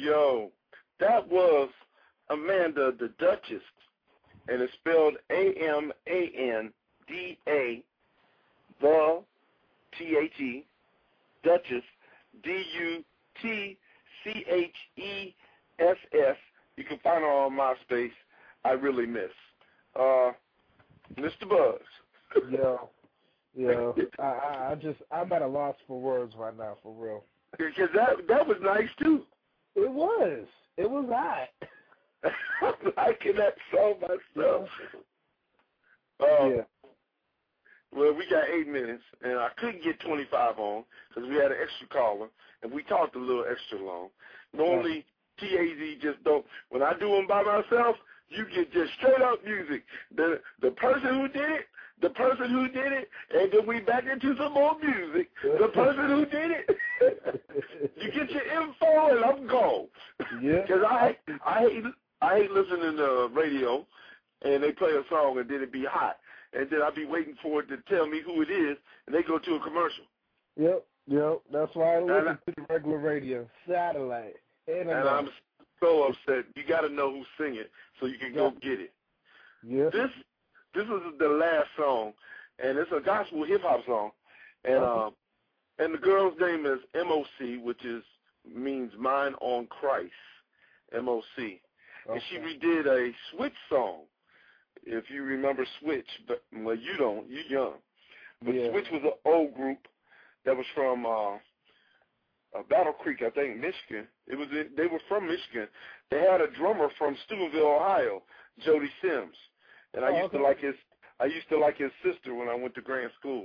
Yo, that was Amanda the Duchess, and it's spelled Amanda, the T-H-E, Duchess, D-U-T-C-H-E-S-S. You can find her on MySpace. I really miss. Mr. Buggs. Yo, I'm at a loss for words right now, for real. Because that was nice too. It was hot. I'm liking that song myself. Well, we got 8 minutes, and I couldn't get 25 on because we had an extra caller, and we talked a little extra long. Normally, TAZ just don't. When I do them by myself, you get just straight up music. The person who did it, and then we back into some more music. The person who did it, you get your info, and I'm gone. Yeah. Because I hate listening to radio, and they play a song, and then it be hot. And then I'll be waiting for it to tell me who it is, and they go to a commercial. Yep. That's why I listen to the regular radio, satellite, internet. And I'm so upset. You got to know who's singing so you can go get it. Yeah. This was the last song, and it's a gospel hip-hop song. And the girl's name is M.O.C., which means Mind on Christ, M.O.C. And she redid a Switch song. If you remember Switch, but well, you don't. You're young. But Switch was an old group that was from Battle Creek, I think, Michigan. They were from Michigan. They had a drummer from Steubenville, Ohio, Jody Sims, and I used to like his sister when I went to Grand School.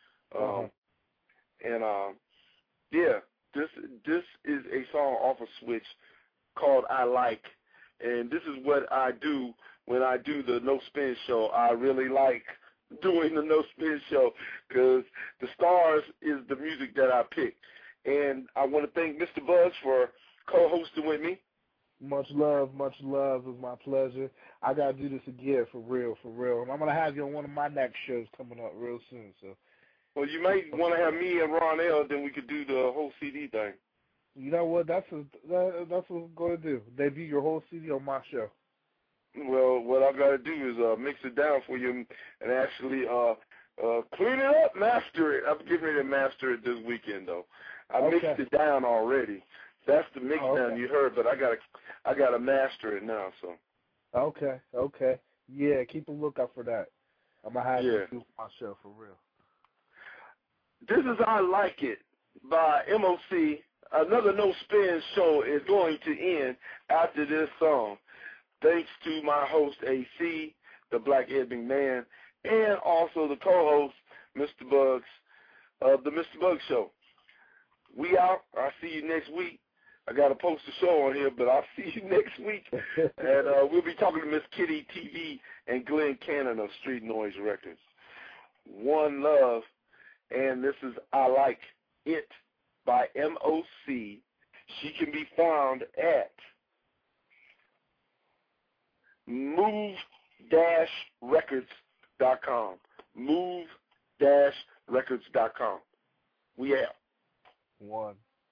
This is a song off of Switch called I Like, and this is what I do when I do the No Spin Show. I really like doing the No Spin Show because the Stars is the music that I pick. And I want to thank Mr. Buggs for co-hosting with me. Much love. It was my pleasure. I got to do this again, for real. And I'm going to have you on one of my next shows coming up real soon. So, well, you might want to have me and Ron L., then we could do the whole CD thing. You know what? That's what I'm going to do. Debut your whole CD on my show. Well, what I got to do is mix it down for you and actually clean it up, master it. I'm getting ready to master it this weekend, though. I mixed it down already. That's the mix down you heard, but I gotta master it now. So. Okay. Yeah, keep a lookout for that. I'm gonna have you do my show for real. This is I Like It by M.O.C. Another No Spin show is going to end after this song. Thanks to my host, AC, the Black Ed McMahon, and also the co-host, Mr. Buggs, of the Mr. Buggs Show. We out. I'll see you next week. I got to post a show on here, but I'll see you next week. And we'll be talking to Miss Kitty TV and Glenn Cannon of Street Noise Records. One love, and this is I Like It by M.O.C. She can be found at move-records.com. Move-records.com. We out. One.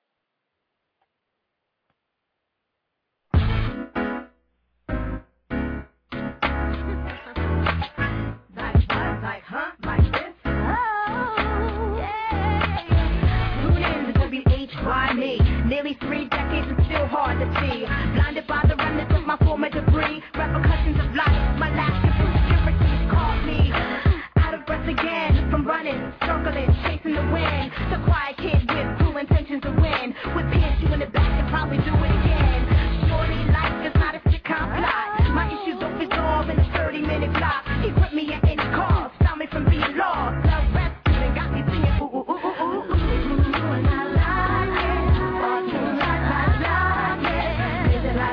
Like, huh? Like this? Oh, yeah. Tune in to WHYME. Nearly 3 decades and still hard to see. Blinded by the remnants of my former debris. Repercussions of life. My last insecurities caught me. Out of breath again. From running, circling, chasing the wind. The quiet kid with cruel intentions to win. Would pierce you in the back and probably do it again. Shorty, life is not a sitcom plot. My issues don't resolve in a 30-minute block. He put me at any cost. Stop me from being lost. Love rap and got me singing ooh, ooh, ooh, ooh, ooh, ooh. And I like it. Like it. Is it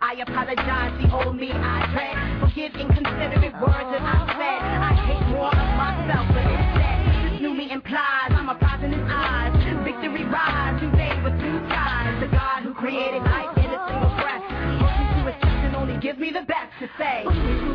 I apologize, she owed me, I dread. Forgive inconsiderate words that I said. I hate more of myself, but instead, this new me implies I'm a prize in his eyes. Victory rise, today with two sides. The God who created life in a single breath. Looking to his chest and only gives me the best to say.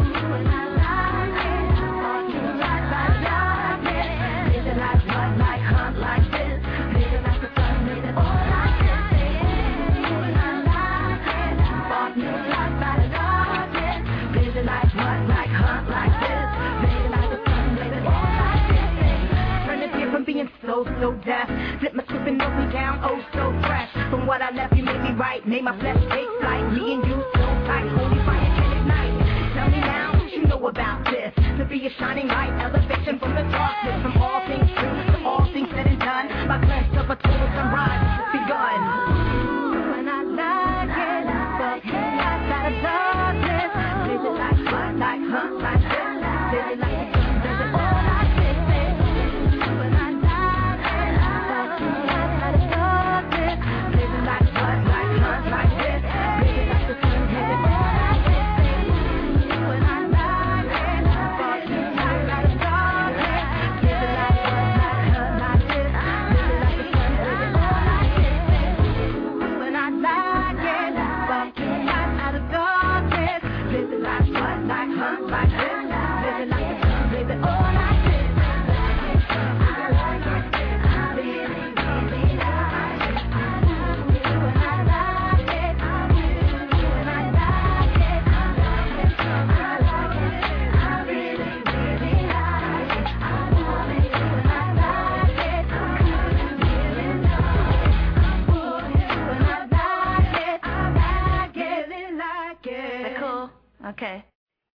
So deaf, flip my script and knock me down, oh so fresh. From what I left, you made me right, made my flesh take flight. Me and you so tight, holy fire can ignite. Tell me now what you know about this. To be a shining light, elevation from the darkness. From all things true to all things said and done. My glimpse of a total sunrise has begun. When I like it, but lights out of darkness. Live it like what, like huh, like this. Live it like the sun, does it all like this. Okay.